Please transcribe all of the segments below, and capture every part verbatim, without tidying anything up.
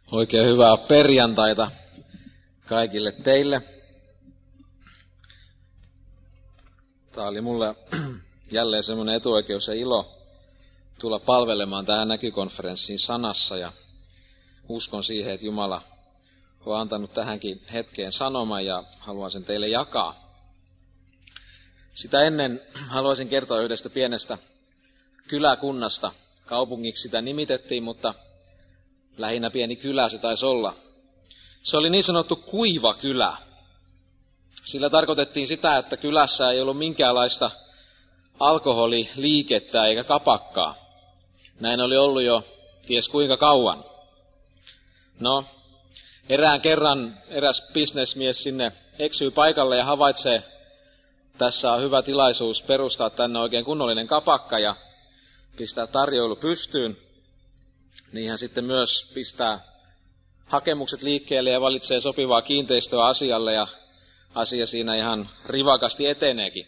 Oikein hyvää perjantaita kaikille teille. Tämä oli mulle jälleen semmoinen etuoikeus ja ilo tulla palvelemaan tähän näkykonferenssiin sanassa. Ja uskon siihen, että Jumala on antanut tähänkin hetkeen sanoman ja haluan sen teille jakaa. Sitä ennen haluaisin kertoa yhdestä pienestä kyläkunnasta. Kaupungiksi sitä nimitettiin, mutta lähinnä pieni kylä se taisi olla. Se oli niin sanottu kuiva kylä. Sillä tarkoitettiin sitä, että kylässä ei ollut minkäänlaista alkoholiliikettä eikä kapakkaa. Näin oli ollut jo ties kuinka kauan. No, erään kerran eräs bisnesmies sinne eksyy paikalle ja havaitsee, tässä on hyvä tilaisuus perustaa tänne oikein kunnollinen kapakka ja pistää tarjoilu pystyyn. Niin hän sitten myös pistää hakemukset liikkeelle ja valitsee sopivaa kiinteistöä asialle ja asia siinä ihan rivakasti eteneekin.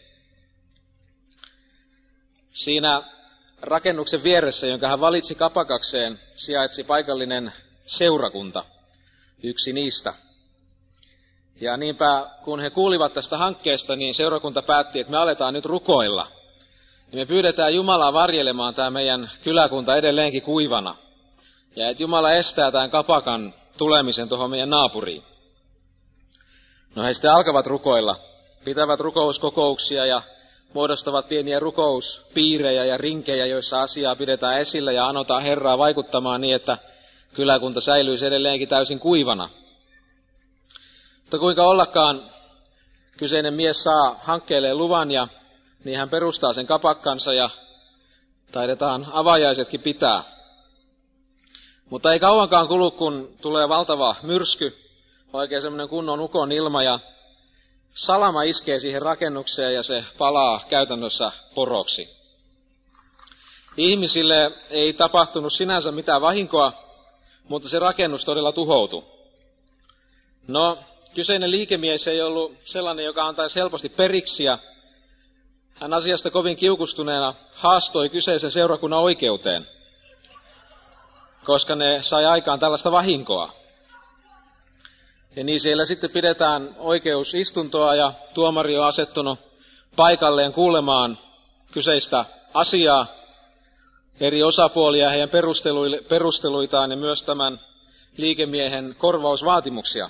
Siinä rakennuksen vieressä, jonka hän valitsi kapakakseen, sijaitsi paikallinen seurakunta, yksi niistä. Ja niinpä, kun he kuulivat tästä hankkeesta, niin seurakunta päätti, että me aletaan nyt rukoilla. Ja me pyydetään Jumalaa varjelemaan tämä meidän kyläkunta edelleenkin kuivana. Ja että Jumala estää tämän kapakan tulemisen tuohon meidän naapuriin. No he sitten alkavat rukoilla, pitävät rukouskokouksia ja muodostavat pieniä rukouspiirejä ja rinkejä, joissa asiaa pidetään esillä ja anotaan Herraa vaikuttamaan niin, että kyläkunta säilyisi edelleenkin täysin kuivana. Mutta kuinka ollakaan kyseinen mies saa hankkeelleen luvan ja niin hän perustaa sen kapakkansa ja taidetaan avajaisetkin pitää. Mutta ei kauankaan kulu, kun tulee valtava myrsky, oikein semmoinen kunnon ukon ilma ja salama iskee siihen rakennukseen ja se palaa käytännössä poroksi. Ihmisille ei tapahtunut sinänsä mitään vahinkoa, mutta se rakennus todella tuhoutui. No, kyseinen liikemies ei ollut sellainen, joka antaisi helposti periksi ja hän asiasta kovin kiukustuneena haastoi kyseisen seurakunnan oikeuteen, koska ne sai aikaan tällaista vahinkoa. Ja niin siellä sitten pidetään oikeusistuntoa ja tuomari on asettunut paikalleen kuulemaan kyseistä asiaa, eri osapuolia, heidän perusteluitaan ja myös tämän liikemiehen korvausvaatimuksia.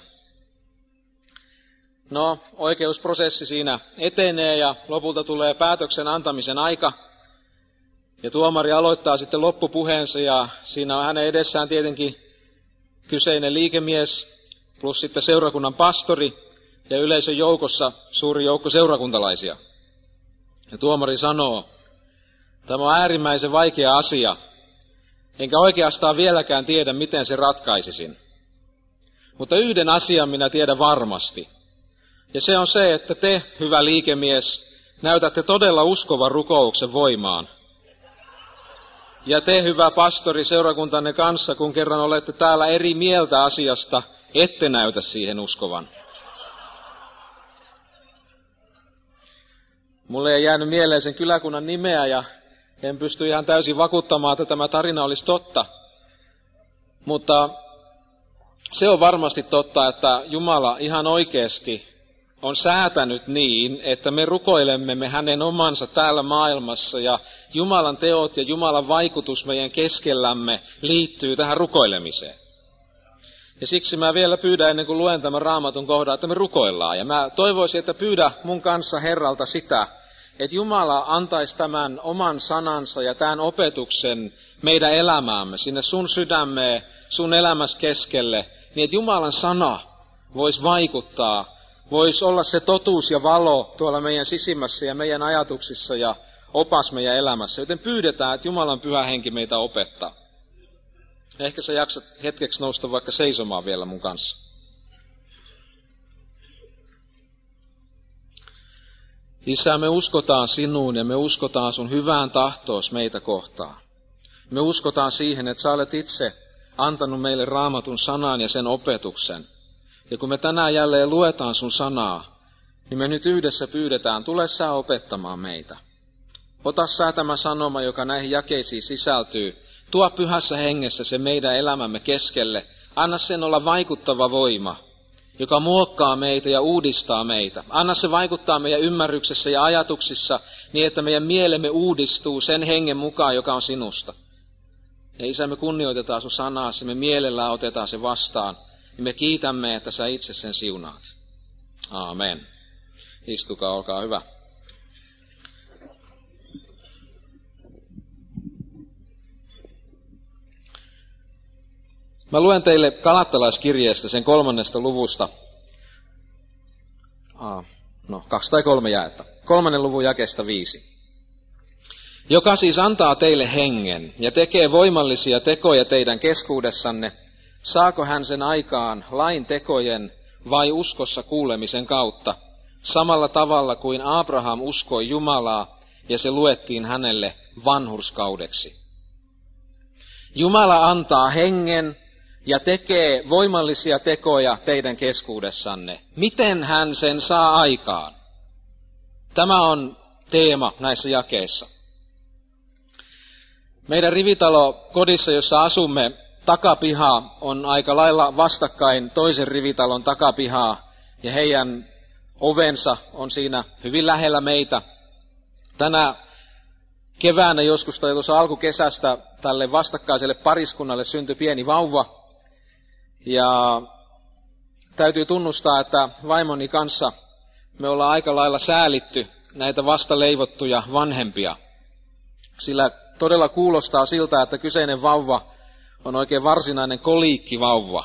No, oikeusprosessi siinä etenee ja lopulta tulee päätöksen antamisen aika. Ja tuomari aloittaa sitten loppupuheensa ja siinä on hänen edessään tietenkin kyseinen liikemies plus sitten seurakunnan pastori ja yleisön joukossa suuri joukko seurakuntalaisia. Ja tuomari sanoo, tämä on äärimmäisen vaikea asia, enkä oikeastaan vieläkään tiedä, miten se ratkaisisin. Mutta yhden asian minä tiedän varmasti. Ja se on se, että te, hyvä liikemies, näytätte todella uskovan rukouksen voimaan. Ja te, hyvä pastori, seurakuntanne kanssa, kun kerran olette täällä eri mieltä asiasta, ette näytä siihen uskovan. Mulle ei jäänyt mieleen sen kyläkunnan nimeä ja en pysty ihan täysin vakuuttamaan, että tämä tarina olisi totta. Mutta se on varmasti totta, että Jumala ihan oikeasti on säätänyt niin, että me rukoilemme me hänen omansa täällä maailmassa ja Jumalan teot ja Jumalan vaikutus meidän keskellämme liittyy tähän rukoilemiseen. Ja siksi mä vielä pyydän ennen kuin luen tämän raamatun kohdan, että me rukoillaan. Ja mä toivoisin, että pyydä mun kanssa Herralta sitä, että Jumala antaisi tämän oman sanansa ja tämän opetuksen meidän elämäämme, sinne sun sydämeen, sun elämässä keskelle, niin että Jumalan sana voisi vaikuttaa, voisi olla se totuus ja valo tuolla meidän sisimmässä ja meidän ajatuksissa ja opas meidän elämässä. Joten pyydetään, että Jumalan pyhä henki meitä opettaa. Ehkä sä jaksat hetkeksi nousta vaikka seisomaan vielä mun kanssa. Isä, me uskotaan sinuun ja me uskotaan sun hyvään tahtoos meitä kohtaan. Me uskotaan siihen, että sä olet itse antanut meille raamatun sanan ja sen opetuksen. Ja kun me tänään jälleen luetaan sun sanaa, niin me nyt yhdessä pyydetään, tule sä opettamaan meitä. Ota sä tämä sanoma, joka näihin jakeisiin sisältyy. Tuo pyhässä hengessä se meidän elämämme keskelle. Anna sen olla vaikuttava voima, joka muokkaa meitä ja uudistaa meitä. Anna se vaikuttaa meidän ymmärryksessä ja ajatuksissa niin, että meidän mielemme uudistuu sen hengen mukaan, joka on sinusta. Ja Isä, me kunnioitetaan sun sanaasi, me mielellään otetaan se vastaan. Ja me kiitämme, että sä itse sen siunaat. Aamen. Istukaa, olkaa hyvä. Mä luen teille Galattalaiskirjeestä sen kolmannesta luvusta. Ah, no, kaksi tai kolme jaetta. Kolmannen luvun jakeesta viisi. Joka siis antaa teille hengen ja tekee voimallisia tekoja teidän keskuudessanne, saako hän sen aikaan lain tekojen vai uskossa kuulemisen kautta, samalla tavalla kuin Abraham uskoi Jumalaa ja se luettiin hänelle vanhurskaudeksi. Jumala antaa hengen ja tekee voimallisia tekoja teidän keskuudessanne. Miten hän sen saa aikaan? Tämä on teema näissä jakeissa. Meidän rivitalo kodissa, jossa asumme, takapiha on aika lailla vastakkain toisen rivitalon takapihaa ja heidän ovensa on siinä hyvin lähellä meitä. Tänä keväänä joskus tai tuossa alkukesästä tälle vastakkaiselle pariskunnalle syntyi pieni vauva. Ja täytyy tunnustaa, että vaimoni kanssa me ollaan aika lailla säälitty näitä vasta leivottuja vanhempia. Sillä todella kuulostaa siltä, että kyseinen vauva on oikein varsinainen koliikkivauva.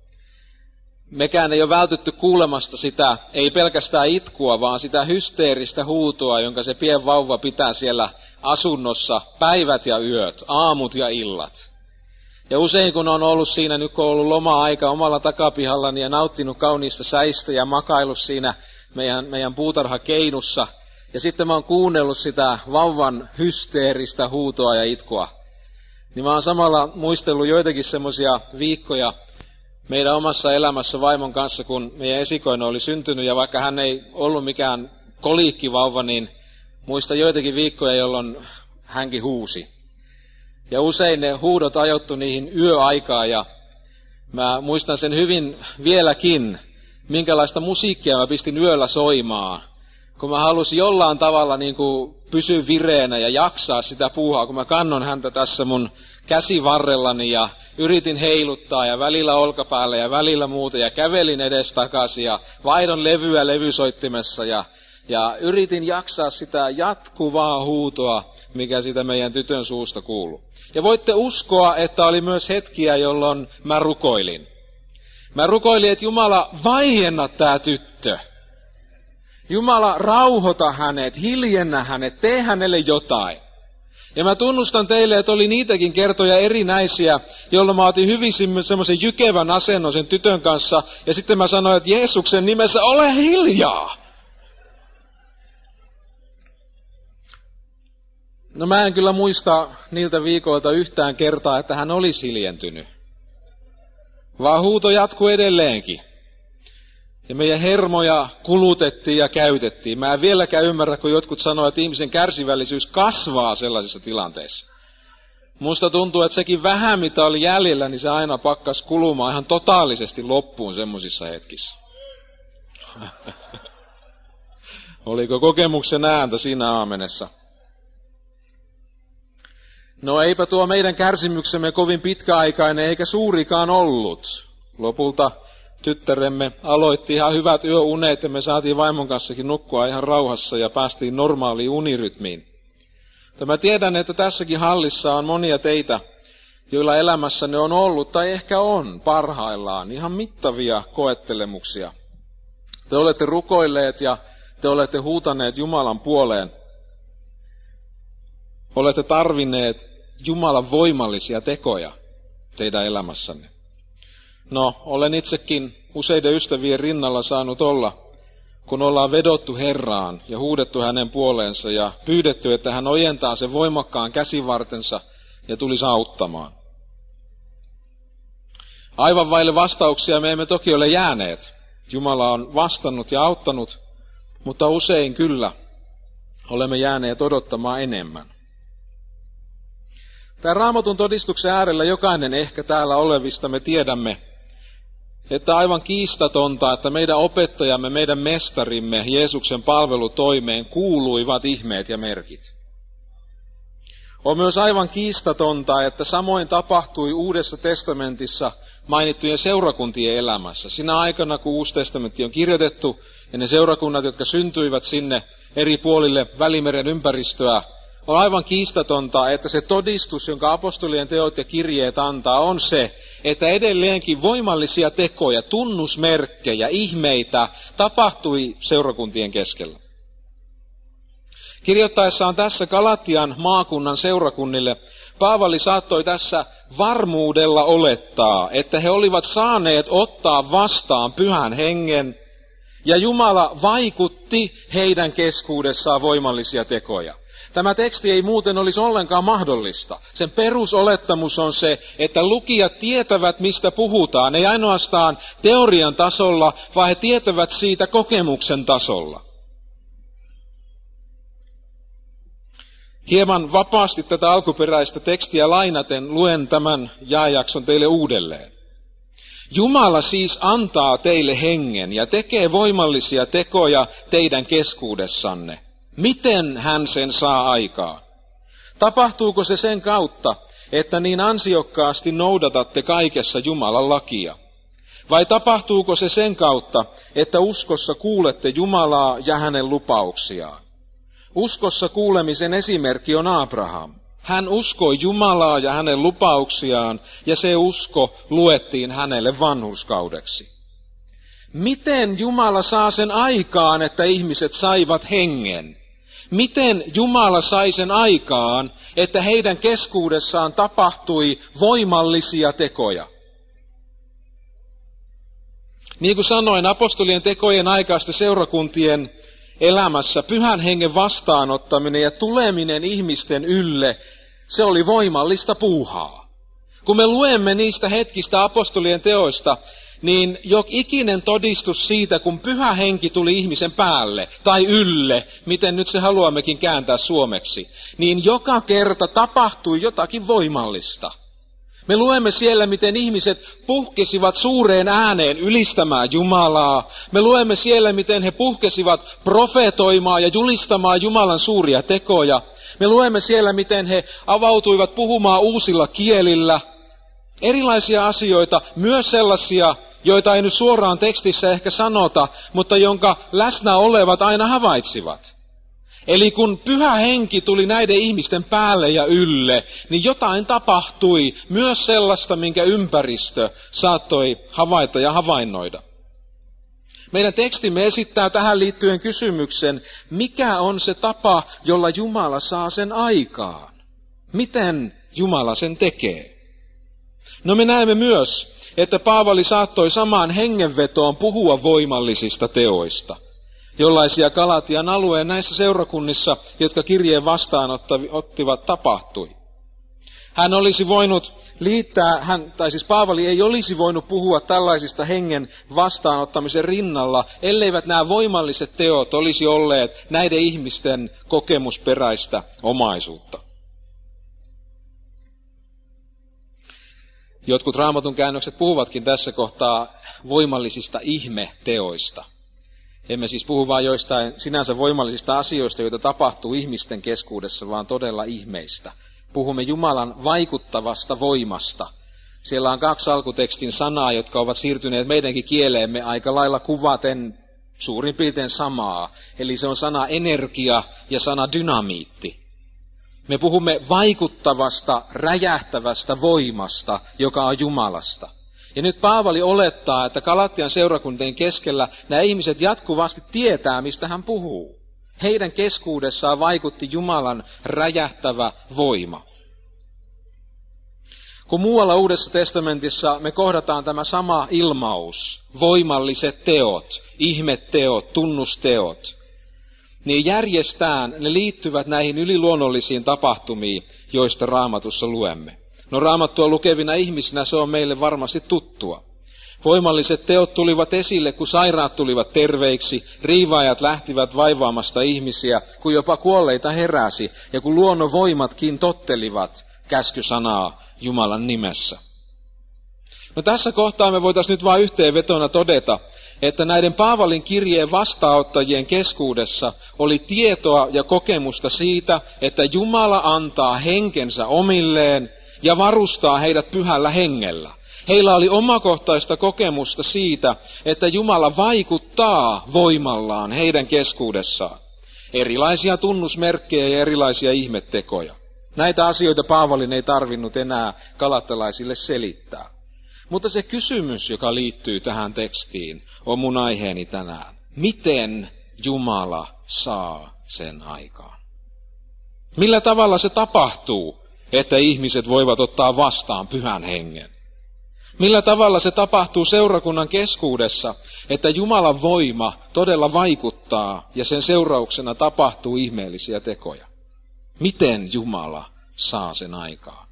Mekään ei ole vältytty kuulemasta sitä, ei pelkästään itkua, vaan sitä hysteeristä huutoa, jonka se pien vauva pitää siellä asunnossa päivät ja yöt, aamut ja illat. Ja usein kun on ollut siinä, nyt kun on ollut loma-aika omalla takapihallani ja nauttinut kauniista säistä ja makaillut siinä meidän, meidän puutarhakeinussa, ja sitten mä oon kuunnellut sitä vauvan hysteeristä huutoa ja itkua, niin mä oon samalla muistellut joitakin semmoisia viikkoja meidän omassa elämässä vaimon kanssa, kun meidän esikoinen oli syntynyt, ja vaikka hän ei ollut mikään koliikkivauva, niin muista joitakin viikkoja, jolloin hänkin huusi. Ja usein ne huudot ajoittu niihin yöaikaan, ja mä muistan sen hyvin vieläkin, minkälaista musiikkia mä pistin yöllä soimaan, kun mä halusin jollain tavalla niin kuin pysyä vireenä ja jaksaa sitä puuhaa, kun mä kannon häntä tässä mun käsivarrellani ja yritin heiluttaa ja välillä olkapäällä ja välillä muuta ja kävelin edestakaisin ja vaihdon levyä levysoittimessa ja, ja yritin jaksaa sitä jatkuvaa huutoa, mikä siitä meidän tytön suusta kuuluu. Ja voitte uskoa, että oli myös hetkiä, jolloin mä rukoilin. Mä rukoilin, että Jumala, vaienna tää tyttö. Jumala, rauhoita hänet, hiljennä hänet, tee hänelle jotain. Ja mä tunnustan teille, että oli niitäkin kertoja erinäisiä, jolloin mä otin hyvin semmoisen jykevän asennon sen tytön kanssa, ja sitten mä sanoin, että Jeesuksen nimessä ole hiljaa. No mä en kyllä muista niiltä viikoilta yhtään kertaa, että hän olisi hiljentynyt. Vaan huuto jatkuu edelleenkin. Ja meidän hermoja kulutettiin ja käytettiin. Mä en vieläkään ymmärrä, kun jotkut sanoo, että ihmisen kärsivällisyys kasvaa sellaisissa tilanteissa. Musta tuntuu, että sekin vähän mitä oli jäljellä, niin se aina pakkas kulumaan ihan totaalisesti loppuun semmoisissa hetkissä. Oliko kokemuksen ääntä siinä aamenessa? No eipä tuo meidän kärsimyksemme kovin pitkäaikainen eikä suurikaan ollut. Lopulta tyttäremme aloitti ihan hyvät yöunet ja me saatiin vaimon kanssakin nukkua ihan rauhassa ja päästiin normaaliin unirytmiin. Mutta mä tiedän, että tässäkin hallissa on monia teitä, joilla elämässänne on ollut tai ehkä on parhaillaan ihan mittavia koettelemuksia. Te olette rukoilleet ja te olette huutaneet Jumalan puoleen. Olette tarvinneet Jumalan voimallisia tekoja teidän elämässänne. No, olen itsekin useiden ystävien rinnalla saanut olla, kun ollaan vedottu Herraan ja huudettu hänen puoleensa ja pyydetty, että hän ojentaa sen voimakkaan käsivartensa ja tulisi auttamaan. Aivan vaille vastauksia me emme toki ole jääneet. Jumala on vastannut ja auttanut, mutta usein kyllä olemme jääneet odottamaan enemmän. Tämän Raamatun todistuksen äärellä jokainen ehkä täällä olevista me tiedämme, että aivan kiistatonta, että meidän opettajamme, meidän mestarimme Jeesuksen palvelutoimeen kuuluivat ihmeet ja merkit. On myös aivan kiistatonta, että samoin tapahtui Uudessa testamentissa mainittujen seurakuntien elämässä. Sinä aikana, kun Uusi testamentti on kirjoitettu, ja ne seurakunnat, jotka syntyivät sinne eri puolille Välimeren ympäristöä, on aivan kiistatonta, että se todistus, jonka apostolien teot ja kirjeet antaa, on se, että edelleenkin voimallisia tekoja, tunnusmerkkejä, ihmeitä tapahtui seurakuntien keskellä. Kirjoittaessaan tässä Galatian maakunnan seurakunnille, Paavali saattoi tässä varmuudella olettaa, että he olivat saaneet ottaa vastaan Pyhän Hengen, ja Jumala vaikutti heidän keskuudessaan voimallisia tekoja. Tämä teksti ei muuten olisi ollenkaan mahdollista. Sen perusolettamus on se, että lukijat tietävät, mistä puhutaan, ei ainoastaan teorian tasolla, vaan he tietävät siitä kokemuksen tasolla. Hieman vapaasti tätä alkuperäistä tekstiä lainaten luen tämän jaejakson teille uudelleen. Jumala siis antaa teille hengen ja tekee voimallisia tekoja teidän keskuudessanne. Miten hän sen saa aikaan? Tapahtuuko se sen kautta, että niin ansiokkaasti noudatatte kaikessa Jumalan lakia? Vai tapahtuuko se sen kautta, että uskossa kuulette Jumalaa ja hänen lupauksiaan? Uskossa kuulemisen esimerkki on Abraham. Hän uskoi Jumalaa ja hänen lupauksiaan, ja se usko luettiin hänelle vanhurskaudeksi. Miten Jumala saa sen aikaan, että ihmiset saivat hengen? Miten Jumala sai sen aikaan, että heidän keskuudessaan tapahtui voimallisia tekoja? Niin kuin sanoin, apostolien tekojen aikaista seurakuntien elämässä Pyhän Hengen vastaanottaminen ja tuleminen ihmisten ylle, se oli voimallista puuhaa. Kun me luemme niistä hetkistä apostolien teoista, niin jo ikinen todistus siitä, kun Pyhä Henki tuli ihmisen päälle tai ylle, miten nyt se haluammekin kääntää suomeksi, niin joka kerta tapahtui jotakin voimallista. Me luemme siellä, miten ihmiset puhkesivat suureen ääneen ylistämään Jumalaa. Me luemme siellä, miten he puhkesivat profetoimaan ja julistamaan Jumalan suuria tekoja. Me luemme siellä, miten he avautuivat puhumaan uusilla kielillä. Erilaisia asioita, myös sellaisia, joita ei nyt suoraan tekstissä ehkä sanota, mutta jonka läsnä olevat aina havaitsivat. Eli kun Pyhä Henki tuli näiden ihmisten päälle ja ylle, niin jotain tapahtui, myös sellaista, minkä ympäristö saattoi havaita ja havainnoida. Meidän tekstimme esittää tähän liittyen kysymyksen, mikä on se tapa, jolla Jumala saa sen aikaan? Miten Jumala sen tekee? No me näemme myös, että Paavali saattoi samaan hengenvetoon puhua voimallisista teoista, jollaisia Galatian alueen näissä seurakunnissa, jotka kirjeen vastaanottivat, tapahtui. Hän olisi voinut liittää, hän, tai siis Paavali ei olisi voinut puhua tällaisista hengen vastaanottamisen rinnalla, elleivät nämä voimalliset teot olisi olleet näiden ihmisten kokemusperäistä omaisuutta. Jotkut Raamatun käännökset puhuvatkin tässä kohtaa voimallisista ihmeteoista. Emme siis puhu vain joistain sinänsä voimallisista asioista, joita tapahtuu ihmisten keskuudessa, vaan todella ihmeistä. Puhumme Jumalan vaikuttavasta voimasta. Siellä on kaksi alkutekstin sanaa, jotka ovat siirtyneet meidänkin kieleemme aika lailla kuvaten suurin piirtein samaa. Eli se on sana energia ja sana dynamiitti. Me puhumme vaikuttavasta, räjähtävästä voimasta, joka on Jumalasta. Ja nyt Paavali olettaa, että Galatian seurakuntien keskellä nämä ihmiset jatkuvasti tietää, mistä hän puhuu. Heidän keskuudessaan vaikutti Jumalan räjähtävä voima. Kun muualla Uudessa testamentissa me kohdataan tämä sama ilmaus, voimalliset teot, ihmeteot, tunnusteot, niin järjestään ne liittyvät näihin yliluonnollisiin tapahtumiin, joista Raamatussa luemme. No Raamattua lukevina ihmisinä se on meille varmasti tuttua. Voimalliset teot tulivat esille, kun sairaat tulivat terveiksi, riivaajat lähtivät vaivaamasta ihmisiä, kun jopa kuolleita heräsi ja kun luonnon voimatkin tottelivat käskysanaa Jumalan nimessä. No tässä kohtaa me voitaisiin nyt vain yhteenvetona todeta, että näiden Paavalin kirjeen vastaanottajien keskuudessa oli tietoa ja kokemusta siitä, että Jumala antaa henkensä omilleen ja varustaa heidät pyhällä hengellä. Heillä oli omakohtaista kokemusta siitä, että Jumala vaikuttaa voimallaan heidän keskuudessaan. Erilaisia tunnusmerkkejä ja erilaisia ihmettekoja. Näitä asioita Paavalin ei tarvinnut enää galattalaisille selittää. Mutta se kysymys, joka liittyy tähän tekstiin, on mun aiheeni tänään. Miten Jumala saa sen aikaan? Millä tavalla se tapahtuu, että ihmiset voivat ottaa vastaan pyhän hengen? Millä tavalla se tapahtuu seurakunnan keskuudessa, että Jumalan voima todella vaikuttaa ja sen seurauksena tapahtuu ihmeellisiä tekoja? Miten Jumala saa sen aikaan?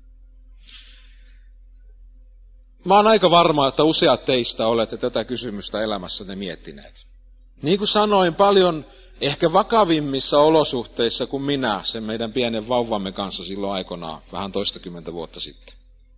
Mä oon aika varma, että useat teistä olette tätä kysymystä elämässänne miettineet. Niin kuin sanoin, paljon ehkä vakavimmissa olosuhteissa kuin minä sen meidän pienen vauvamme kanssa silloin aikanaan, vähän toistakymmentä vuotta sitten.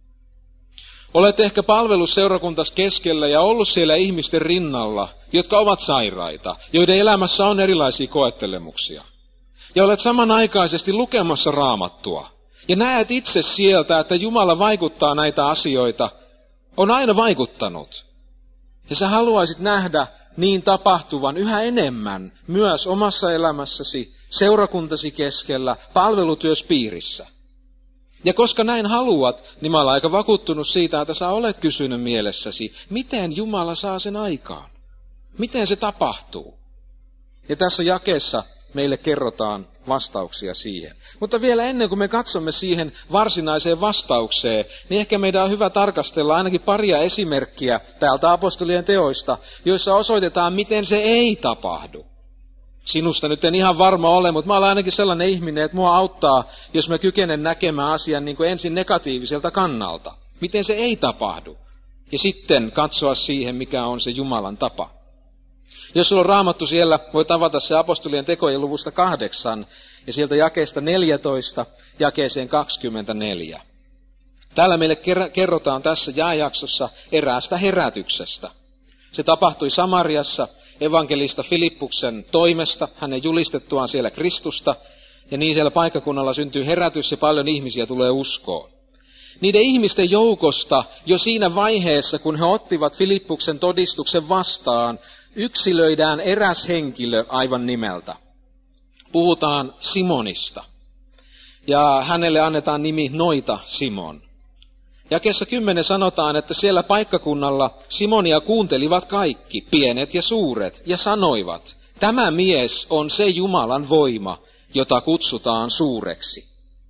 Olette ehkä palvelusseurakuntas keskellä ja ollut siellä ihmisten rinnalla, jotka ovat sairaita, joiden elämässä on erilaisia koettelemuksia. Ja olet samanaikaisesti lukemassa Raamattua. Ja näet itse sieltä, että Jumala vaikuttaa näitä asioita, on aina vaikuttanut. Ja sä haluaisit nähdä niin tapahtuvan yhä enemmän myös omassa elämässäsi, seurakuntasi keskellä, palvelutyöspiirissä. Ja koska näin haluat, niin mä olen aika vakuuttunut siitä, että sä olet kysynyt mielessäsi, miten Jumala saa sen aikaan? Miten se tapahtuu? Ja tässä jakeessa meille kerrotaan vastauksia siihen. Mutta vielä ennen kuin me katsomme siihen varsinaiseen vastaukseen, niin ehkä meidän on hyvä tarkastella ainakin paria esimerkkiä täältä apostolien teoista, joissa osoitetaan, miten se ei tapahdu. Sinusta nyt en ihan varma ole, mutta mä olen ainakin sellainen ihminen, että mua auttaa, jos mä kykenen näkemään asian niin kuin ensin negatiiviselta kannalta. Miten se ei tapahdu. Ja sitten katsoa siihen, mikä on se Jumalan tapa. Jos sulla on Raamattu siellä, voit avata se apostolien tekojen luvusta kahdeksan ja sieltä jakeesta neljätoista jakeeseen kaksikymmentäneljä. Täällä meille kerrotaan tässä jääjaksossa eräästä herätyksestä. Se tapahtui Samariassa evankelista Filippuksen toimesta, hänen julistettuaan siellä Kristusta, ja niin siellä paikkakunnalla syntyy herätys ja paljon ihmisiä tulee uskoon. Niiden ihmisten joukosta jo siinä vaiheessa, kun he ottivat Filippuksen todistuksen vastaan, yksilöidään eräs henkilö aivan nimeltä. Puhutaan Simonista, ja hänelle annetaan nimi Noita Simon. Jakeessa kymmenen sanotaan, että siellä paikkakunnalla Simonia kuuntelivat kaikki, pienet ja suuret, ja sanoivat, tämä mies on se Jumalan voima, jota kutsutaan suureksi.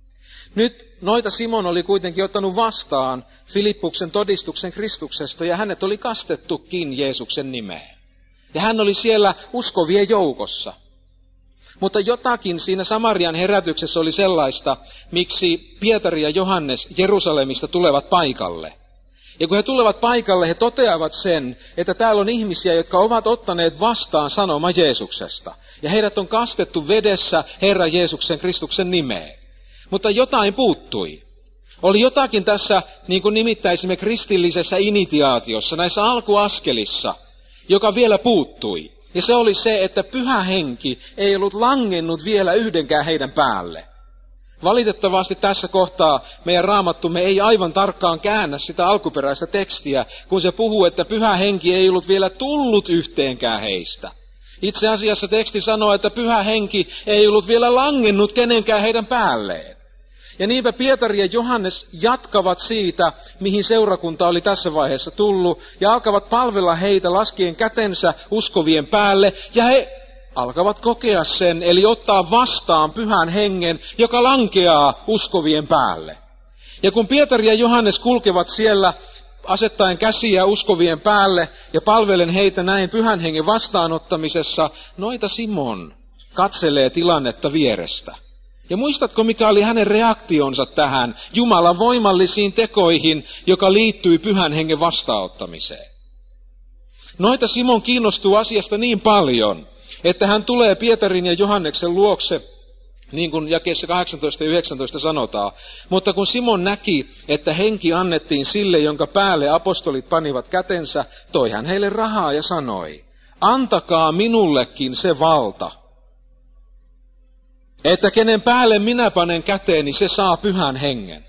Nyt Noita Simon oli kuitenkin ottanut vastaan Filippuksen todistuksen Kristuksesta, ja hänet oli kastettukin Jeesuksen nimeen. Ja hän oli siellä uskovien joukossa. Mutta jotakin siinä Samarian herätyksessä oli sellaista, miksi Pietari ja Johannes Jerusalemista tulevat paikalle. Ja kun he tulevat paikalle, he toteavat sen, että täällä on ihmisiä, jotka ovat ottaneet vastaan sanoma Jeesuksesta. Ja heidät on kastettu vedessä Herran Jeesuksen Kristuksen nimeen. Mutta jotain puuttui. Oli jotakin tässä, niin kuin nimittäisimme kristillisessä initiaatiossa, näissä alkuaskelissa, joka vielä puuttui. Ja se oli se, että pyhä henki ei ollut langennut vielä yhdenkään heidän päälle. Valitettavasti tässä kohtaa meidän Raamattumme ei aivan tarkkaan käännä sitä alkuperäistä tekstiä, kun se puhuu, että pyhä henki ei ollut vielä tullut yhteenkään heistä. Itse asiassa teksti sanoo, että pyhä henki ei ollut vielä langennut kenenkään heidän päälleen. Ja niinpä Pietari ja Johannes jatkavat siitä, mihin seurakunta oli tässä vaiheessa tullut, ja alkavat palvella heitä laskien kätensä uskovien päälle, ja he alkavat kokea sen, eli ottaa vastaan pyhän hengen, joka lankeaa uskovien päälle. Ja kun Pietari ja Johannes kulkevat siellä asettaen käsiä uskovien päälle ja palvelen heitä näin pyhän hengen vastaanottamisessa, Noita Simon katselee tilannetta vierestä. Ja muistatko, mikä oli hänen reaktionsa tähän Jumalan voimallisiin tekoihin, joka liittyi pyhän hengen vastaanottamiseen? Noita Simon kiinnostuu asiasta niin paljon, että hän tulee Pietarin ja Johanneksen luokse Niin kuin jakeessa kahdeksantoista ja yhdeksäntoista sanotaan. Mutta kun Simon näki, että henki annettiin sille, jonka päälle apostolit panivat kätensä, toi hän heille rahaa ja sanoi, antakaa minullekin se valta, että kenen päälle minä panen käteeni, se saa pyhän hengen.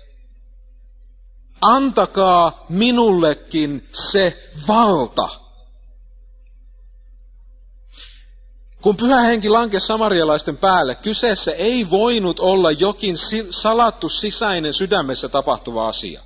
Antakaa minullekin se valta. Kun pyhä henki lankesi samarialaisten päälle, kyseessä ei voinut olla jokin salattu sisäinen sydämessä tapahtuva asia.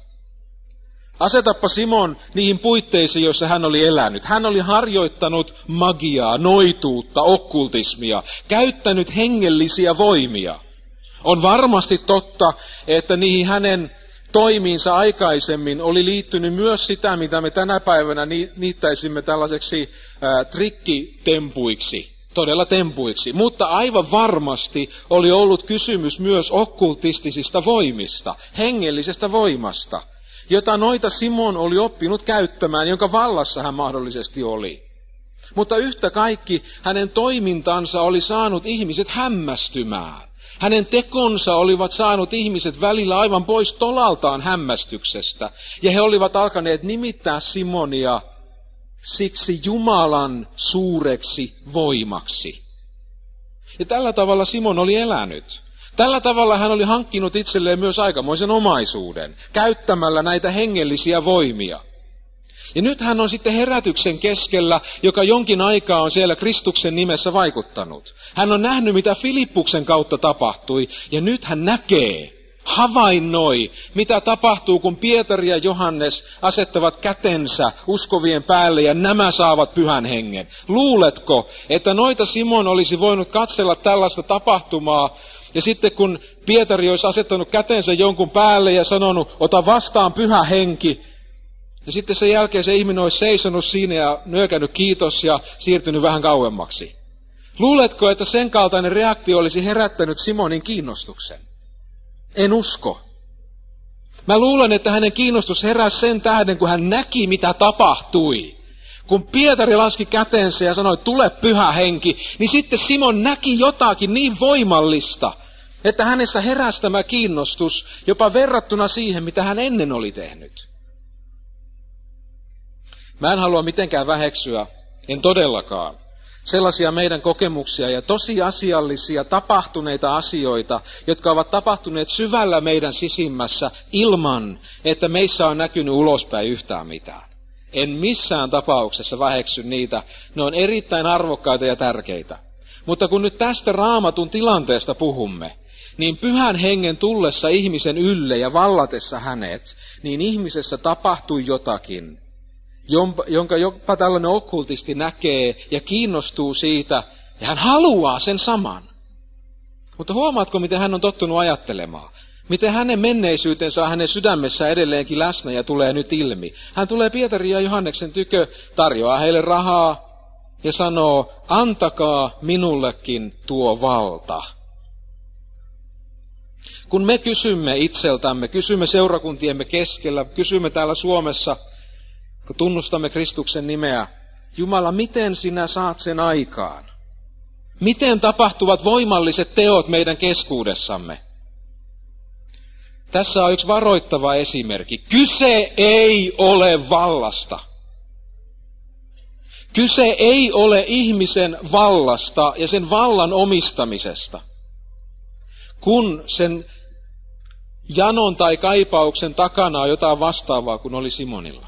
Asetappa Simon niihin puitteisiin, joissa hän oli elänyt. Hän oli harjoittanut magiaa, noituutta, okkultismia, käyttänyt hengellisiä voimia. On varmasti totta, että niihin hänen toimiinsa aikaisemmin oli liittynyt myös sitä, mitä me tänä päivänä niittäisimme tällaiseksi ää, trikkitempuiksi. Todella tempuiksi, mutta aivan varmasti oli ollut kysymys myös okkultistisista voimista, hengellisestä voimasta, jota noita Simon oli oppinut käyttämään, jonka vallassa hän mahdollisesti oli. Mutta yhtä kaikki hänen toimintansa oli saanut ihmiset hämmästymään. Hänen tekonsa olivat saanut ihmiset välillä aivan pois tolaltaan hämmästyksestä, ja he olivat alkaneet nimittää Simonia siksi Jumalan suureksi voimaksi. Ja tällä tavalla Simon oli elänyt. Tällä tavalla hän oli hankkinut itselleen myös aikamoisen omaisuuden, käyttämällä näitä hengellisiä voimia. Ja nyt hän on sitten herätyksen keskellä, joka jonkin aikaa on siellä Kristuksen nimessä vaikuttanut. Hän on nähnyt, mitä Filippuksen kautta tapahtui, ja nyt hän näkee, havainnoi, mitä tapahtuu, kun Pietari ja Johannes asettavat kätensä uskovien päälle ja nämä saavat pyhän hengen. Luuletko, että noita Simon olisi voinut katsella tällaista tapahtumaa, ja sitten kun Pietari olisi asettanut kätensä jonkun päälle ja sanonut, ota vastaan pyhä henki, ja sitten sen jälkeen se ihminen olisi seisonut siinä ja nyökännyt kiitos ja siirtynyt vähän kauemmaksi. Luuletko, että sen kaltainen reaktio olisi herättänyt Simonin kiinnostuksen? En usko. Mä luulen, että hänen kiinnostus heräsi sen tähden, kun hän näki, mitä tapahtui. Kun Pietari laski kätensä ja sanoi, tule pyhä henki, niin sitten Simon näki jotakin niin voimallista, että hänessä heräsi tämä kiinnostus jopa verrattuna siihen, mitä hän ennen oli tehnyt. Mä en halua mitenkään väheksyä, en todellakaan, sellaisia meidän kokemuksia ja tosiasiallisia tapahtuneita asioita, jotka ovat tapahtuneet syvällä meidän sisimmässä ilman, että meissä on näkynyt ulospäin yhtään mitään. En missään tapauksessa väheksy niitä, ne on erittäin arvokkaita ja tärkeitä. Mutta kun nyt tästä Raamatun tilanteesta puhumme, niin pyhän hengen tullessa ihmisen ylle ja vallatessa hänet, niin ihmisessä tapahtui jotakin, jonka jopa tällainen okkultisti näkee ja kiinnostuu siitä, ja hän haluaa sen saman. Mutta huomaatko, miten hän on tottunut ajattelemaan? Miten hänen menneisyytensä on hänen sydämessä edelleenkin läsnä ja tulee nyt ilmi. Hän tulee Pietarin ja Johanneksen tykö, tarjoaa heille rahaa ja sanoo, antakaa minullekin tuo valta. Kun me kysymme itseltämme, kysymme seurakuntiemme keskellä, kysymme täällä Suomessa, kun tunnustamme Kristuksen nimeä, Jumala, miten sinä saat sen aikaan? Miten tapahtuvat voimalliset teot meidän keskuudessamme? Tässä on yksi varoittava esimerkki. Kyse ei ole vallasta. Kyse ei ole ihmisen vallasta ja sen vallan omistamisesta. Kun sen janon tai kaipauksen takana on jotain vastaavaa kuin oli Simonilla.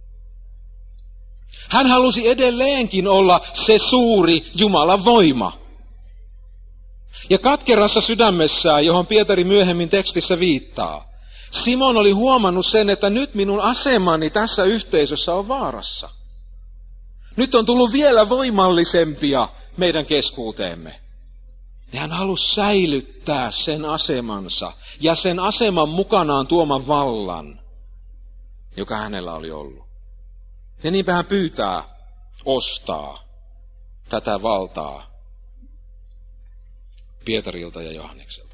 Hän halusi edelleenkin olla se suuri Jumalan voima. Ja katkerassa sydämessään, johon Pietari myöhemmin tekstissä viittaa, Simon oli huomannut sen, että nyt minun asemani tässä yhteisössä on vaarassa. Nyt on tullut vielä voimallisempia meidän keskuuteemme. Ja hän halusi säilyttää sen asemansa ja sen aseman mukanaan tuoman vallan, joka hänellä oli ollut. Ja niinpä hän pyytää ostaa tätä valtaa Pietarilta ja Johannekselta.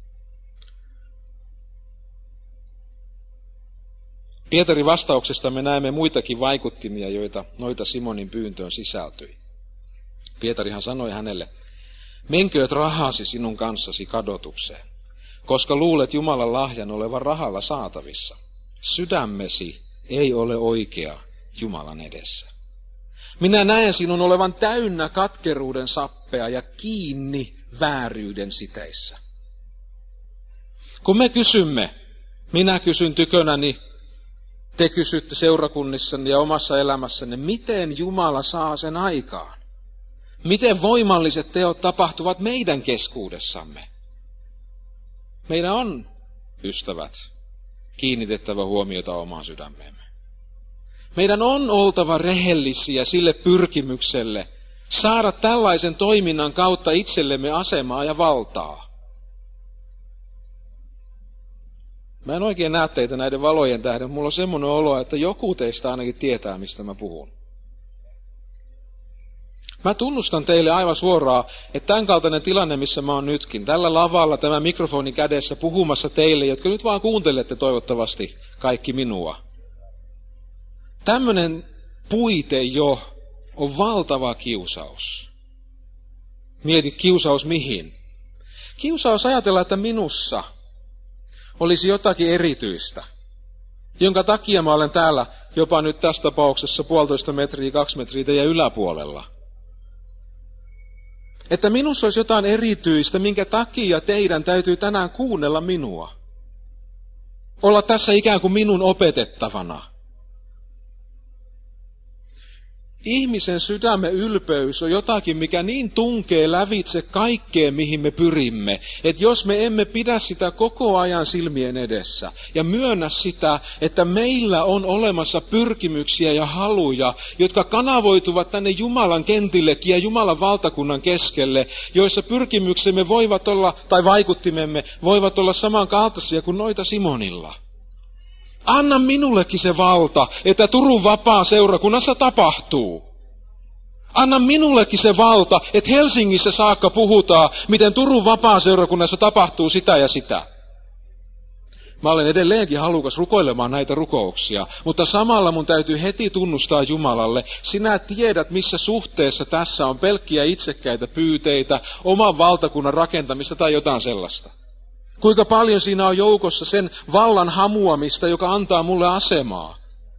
Pietarin vastauksesta me näemme muitakin vaikuttimia, joita noita Simonin pyyntöön sisältyi. Pietarihan sanoi hänelle, Menkööt rahasi sinun kanssasi kadotukseen, koska luulet Jumalan lahjan olevan rahalla saatavissa. Sydämesi ei ole oikea Jumalan edessä. Minä näen sinun olevan täynnä katkeruuden sappea ja kiinni vääryyden siteissä. Kun me kysymme, minä kysyn tykönäni, te kysytte seurakunnissanne ja omassa elämässänne, miten Jumala saa sen aikaan? Miten voimalliset teot tapahtuvat meidän keskuudessamme? Meidän on, ystävät, kiinnitettävä huomiota omaan sydämeemme. Meidän on oltava rehellisiä sille pyrkimykselle saada tällaisen toiminnan kautta itsellemme asemaa ja valtaa. Mä en oikein näe teitä näiden valojen tähden. Mulla on semmoinen olo, että joku teistä ainakin tietää, mistä mä puhun. Mä tunnustan teille aivan suoraan, että tämän kaltainen tilanne, missä mä oon nytkin, tällä lavalla, tämä mikrofoni kädessä puhumassa teille, jotka nyt vaan kuuntelette toivottavasti kaikki minua. Tämmöinen puite jo on valtava kiusaus. Mieti, kiusaus mihin? Kiusaus ajatella, että minussa olisi jotakin erityistä, jonka takia mä olen täällä jopa nyt tässä tapauksessa puolitoista metriä, kaksi metriä teidän yläpuolella. Että minussa olisi jotain erityistä, minkä takia teidän täytyy tänään kuunnella minua. Olla tässä ikään kuin minun opetettavana. Ihmisen sydämen ylpeys on jotakin, mikä niin tunkee lävitse kaikkeen, mihin me pyrimme, että jos me emme pidä sitä koko ajan silmien edessä ja myönnä sitä, että meillä on olemassa pyrkimyksiä ja haluja, jotka kanavoituvat tänne Jumalan kentillekin ja Jumalan valtakunnan keskelle, joissa pyrkimyksemme voivat olla, tai vaikuttimemme voivat olla samankaltaisia kuin noita Simonilla. Anna minullekin se valta, että Turun vapaa-seurakunnassa tapahtuu. Anna minullekin se valta, että Helsingissä saakka puhutaan, miten Turun vapaa-seurakunnassa tapahtuu sitä ja sitä. Mä olen edelleenkin halukas rukoilemaan näitä rukouksia, mutta samalla mun täytyy heti tunnustaa Jumalalle. Sinä tiedät, missä suhteessa tässä on pelkkiä itsekkäitä pyyteitä, oman valtakunnan rakentamista tai jotain sellaista. Kuinka paljon siinä on joukossa sen vallan hamuamista, joka antaa mulle asemaa.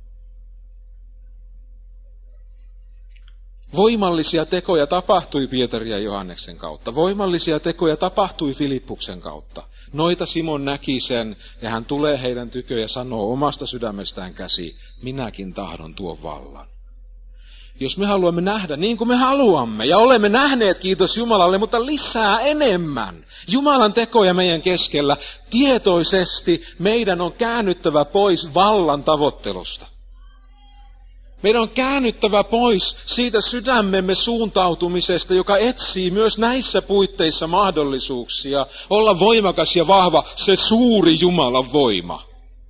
Voimallisia tekoja tapahtui Pietarin ja Johanneksen kautta. Voimallisia tekoja tapahtui Filippuksen kautta. Noita Simon näki sen ja hän tulee heidän tykö ja sanoo omasta sydämestään käsi, minäkin tahdon tuon vallan. Jos me haluamme nähdä niin kuin me haluamme, ja olemme nähneet, kiitos Jumalalle, mutta lisää enemmän Jumalan tekoja meidän keskellä, tietoisesti meidän on käännyttävä pois vallan tavoittelusta. Meidän on käännyttävä pois siitä sydämemme suuntautumisesta, joka etsii myös näissä puitteissa mahdollisuuksia olla voimakas ja vahva, se suuri Jumalan voima.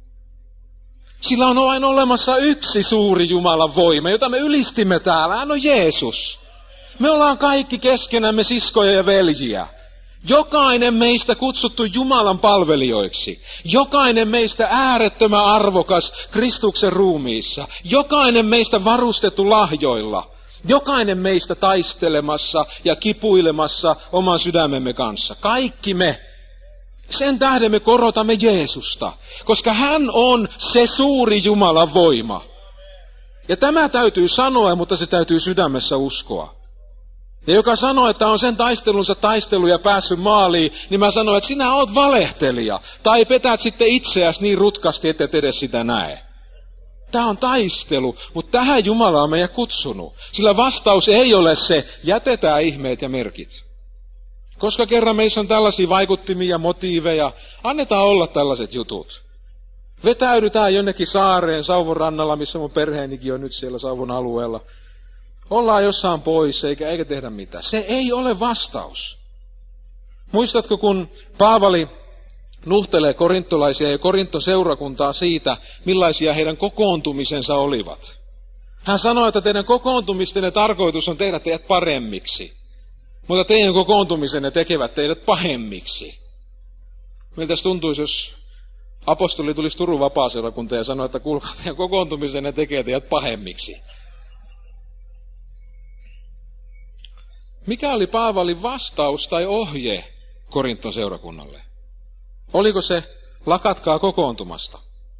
Sillä on vain olemassa yksi suuri Jumalan voima, jota me ylistimme täällä. Hän on Jeesus. Me ollaan kaikki keskenämme siskoja ja veljiä. Jokainen meistä kutsuttu Jumalan palvelijoiksi. Jokainen meistä äärettömän arvokas Kristuksen ruumiissa. Jokainen meistä varustettu lahjoilla. Jokainen meistä taistelemassa ja kipuilemassa oman sydämemme kanssa. Kaikki me. Sen tähden me korotamme Jeesusta, koska hän on se suuri Jumalan voima. Ja tämä täytyy sanoa, mutta se täytyy sydämessä uskoa. Ja joka sanoo, että on sen taistelunsa taistelu ja päässyt maaliin, niin mä sanon, että sinä oot valehtelija. Tai petät sitten itseäsi niin rutkasti, että et edes sitä näe. Tämä on taistelu, mutta tähän Jumala on meidän kutsunut. Sillä vastaus ei ole se, jätetään ihmeet ja merkit. Koska kerran meissä on tällaisia vaikuttimia ja motiiveja, annetaan olla tällaiset jutut. Vetäydytään jonnekin saareen Sauvon rannalla, missä mun perheenikin on nyt siellä Sauvon alueella. Ollaan jossain pois eikä, eikä tehdä mitään. Se ei ole vastaus. Muistatko, kun Paavali nuhtelee korintolaisia ja Korinton seurakuntaa siitä, millaisia heidän kokoontumisensa olivat? Hän sanoi, että teidän kokoontumistenne tarkoitus on tehdä teidät paremmiksi. Mutta teidän kokoontumisenne tekevät teidät pahemmiksi. Miltäs tuntuisi, jos apostoli tulisi Turun vapaa-seurakuntaan ja sanoi, että kuulkaa, teidän kokoontumisenne tekee teidät pahemmiksi. Mikä oli Paavalin vastaus tai ohje Korinton seurakunnalle? Oliko se lakatkaa kokoontumasta?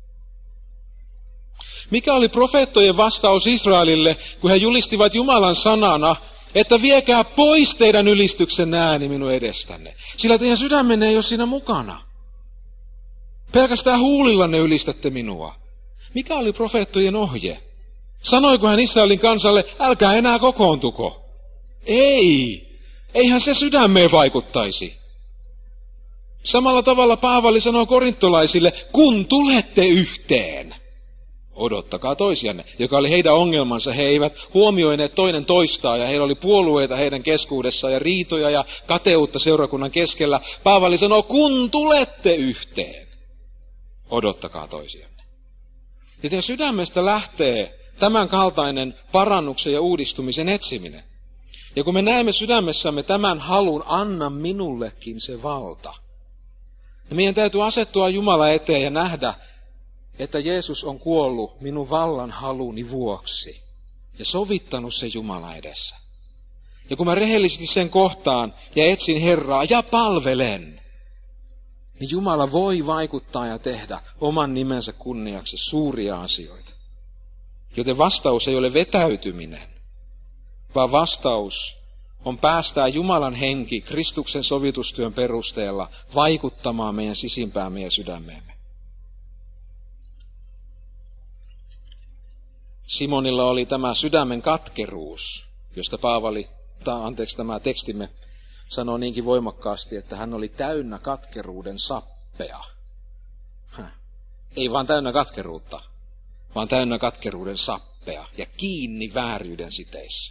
Mikä oli profeettojen vastaus Israelille, kun he julistivat Jumalan sanana, että viekää pois teidän ylistyksen ääni minun edestänne, sillä teidän sydämenne ei ole siinä mukana. Pelkästään huulillanne ylistätte minua. Mikä oli profeettojen ohje? Sanoiko hän Israelin kansalle, älkää enää kokoontuko? Ei, eihän se sydämeen vaikuttaisi. Samalla tavalla Paavali sanoo korintolaisille, kun tulette yhteen, odottakaa toisianne, joka oli heidän ongelmansa. He eivät huomioineet toinen toistaan ja heillä oli puolueita heidän keskuudessaan ja riitoja ja kateutta seurakunnan keskellä. Paavali sanoo, kun tulette yhteen, odottakaa toisianne. Joten sydämestä lähtee tämän kaltainen parannuksen ja uudistumisen etsiminen. Ja kun me näemme sydämessämme tämän halun, anna minullekin se valta. Ja meidän täytyy asettua Jumala eteen ja nähdä, että Jeesus on kuollut minun vallan haluni vuoksi ja sovittanut se Jumala edessä. Ja kun mä rehellisesti sen kohtaan ja etsin Herraa ja palvelen, niin Jumala voi vaikuttaa ja tehdä oman nimensä kunniaksi suuria asioita. Joten vastaus ei ole vetäytyminen, vaan vastaus on päästää Jumalan henki Kristuksen sovitustyön perusteella vaikuttamaan meidän sisimpäämme ja sydämeemme. Simonilla oli tämä sydämen katkeruus, josta Paavali, ta, anteeksi tämä tekstimme, sanoo niinkin voimakkaasti, että hän oli täynnä katkeruuden sappea. Häh. Ei vaan täynnä katkeruutta, vaan täynnä katkeruuden sappea ja kiinni vääryyden siteissä.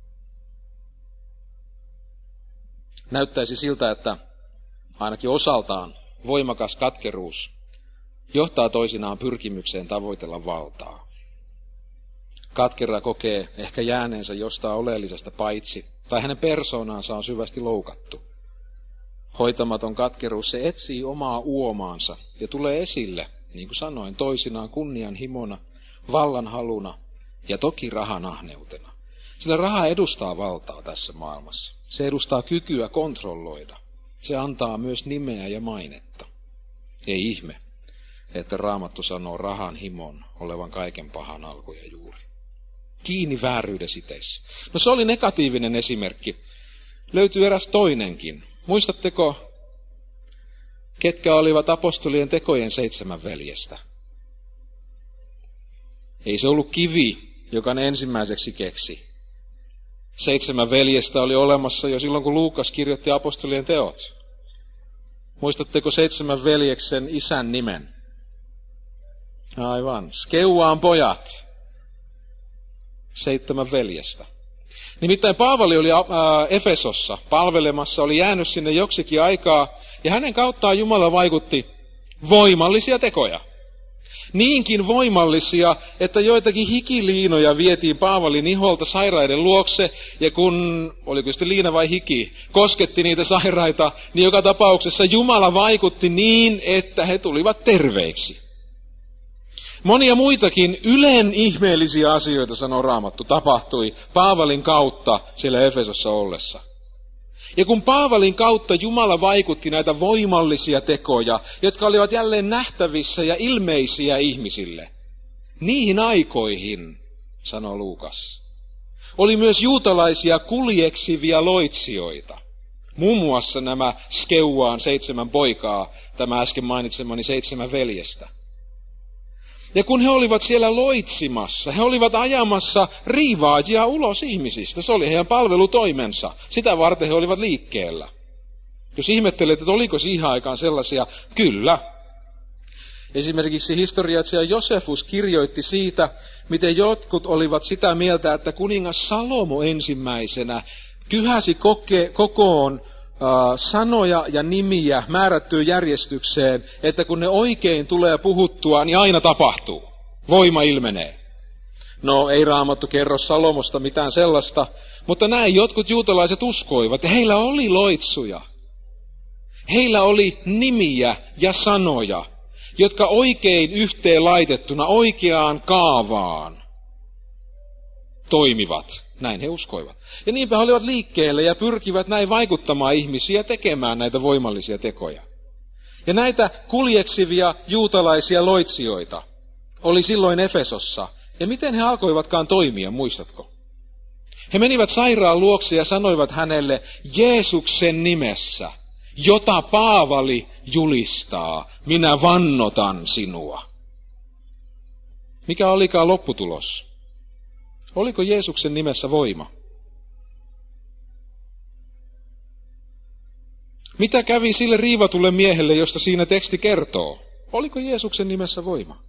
Näyttäisi siltä, että ainakin osaltaan voimakas katkeruus johtaa toisinaan pyrkimykseen tavoitella valtaa. Katkera kokee ehkä jääneensä jostain oleellisesta paitsi, tai hänen persoonansa on syvästi loukattu. Hoitamaton katkeruus, se etsii omaa uomaansa ja tulee esille, niin kuin sanoin, toisinaan kunnianhimona, vallanhaluna ja toki rahan ahneutena. Sillä raha edustaa valtaa tässä maailmassa. Se edustaa kykyä kontrolloida. Se antaa myös nimeä ja mainetta. Ei ihme, että Raamattu sanoo rahan himon olevan kaiken pahan alku ja juuri. Kiinni vääryyden siteissä. No se oli negatiivinen esimerkki. Löytyy eräs toinenkin. Muistatteko, ketkä olivat apostolien tekojen seitsemän veljestä? Ei se ollut kivi, joka ne ensimmäiseksi keksi. Seitsemän veljestä oli olemassa jo silloin, kun Luukas kirjoitti apostolien teot. Muistatteko seitsemän veljeksen isän nimen? Aivan, Skeuaan pojat. Seitsemän veljestä. Nimittäin Paavali oli ää, Efesossa palvelemassa, oli jäänyt sinne joksikin aikaa, ja hänen kauttaan Jumala vaikutti voimallisia tekoja. Niinkin voimallisia, että joitakin hikiliinoja vietiin Paavalin iholta sairaiden luokse, ja kun, oliko sitten liina vai hiki, kosketti niitä sairaita, niin joka tapauksessa Jumala vaikutti niin, että he tulivat terveiksi. Monia muitakin ylen ihmeellisiä asioita, sanoo Raamattu, tapahtui Paavalin kautta siellä Efesossa ollessa. Ja kun Paavalin kautta Jumala vaikutti näitä voimallisia tekoja, jotka olivat jälleen nähtävissä ja ilmeisiä ihmisille, niihin aikoihin, sanoo Luukas, oli myös juutalaisia kuljeksivia loitsijoita. Muun muassa nämä Skeuaan seitsemän poikaa, tämä äsken mainitsemani seitsemän veljestä. Ja kun he olivat siellä loitsimassa, he olivat ajamassa riivaajia ulos ihmisistä. Se oli heidän palvelutoimensa. Sitä varten he olivat liikkeellä. Jos ihmettelet, että oliko siihen aikaan sellaisia, kyllä. Esimerkiksi historiatsija Josefus kirjoitti siitä, miten jotkut olivat sitä mieltä, että kuningas Salomo ensimmäisenä kyhäsi koke, kokoon sanoja ja nimiä määrättyyn järjestykseen, että kun ne oikein tulee puhuttua, niin aina tapahtuu. Voima ilmenee. No, ei Raamattu kerro Salomosta mitään sellaista, mutta näin jotkut juutalaiset uskoivat, ja heillä oli loitsuja. Heillä oli nimiä ja sanoja, jotka oikein yhteen laitettuna oikeaan kaavaan toimivat. Näin he uskoivat. Ja niinpä he olivat liikkeelle ja pyrkivät näin vaikuttamaan ihmisiä tekemään näitä voimallisia tekoja. Ja näitä kuljeksivia juutalaisia loitsijoita oli silloin Efesossa. Ja miten he alkoivatkaan toimia, muistatko? He menivät sairaan luokse ja sanoivat hänelle Jeesuksen nimessä, jota Paavali julistaa, minä vannotan sinua. Mikä olikaan lopputulos? Oliko Jeesuksen nimessä voima? Mitä kävi sille riivatulle miehelle, josta siinä teksti kertoo? Oliko Jeesuksen nimessä voima?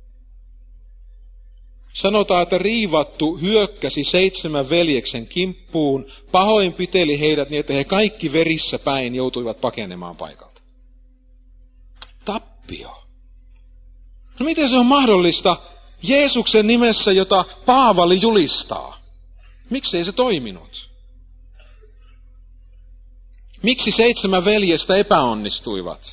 Sanotaan, että riivattu hyökkäsi seitsemän veljeksen kimppuun, pahoinpiteli heidät niin, että he kaikki verissä päin joutuivat pakenemaan paikalta. Tappio. No miten se on mahdollista Jeesuksen nimessä, jota Paavali julistaa? Miksei se toiminut? Miksi seitsemän veljestä epäonnistuivat?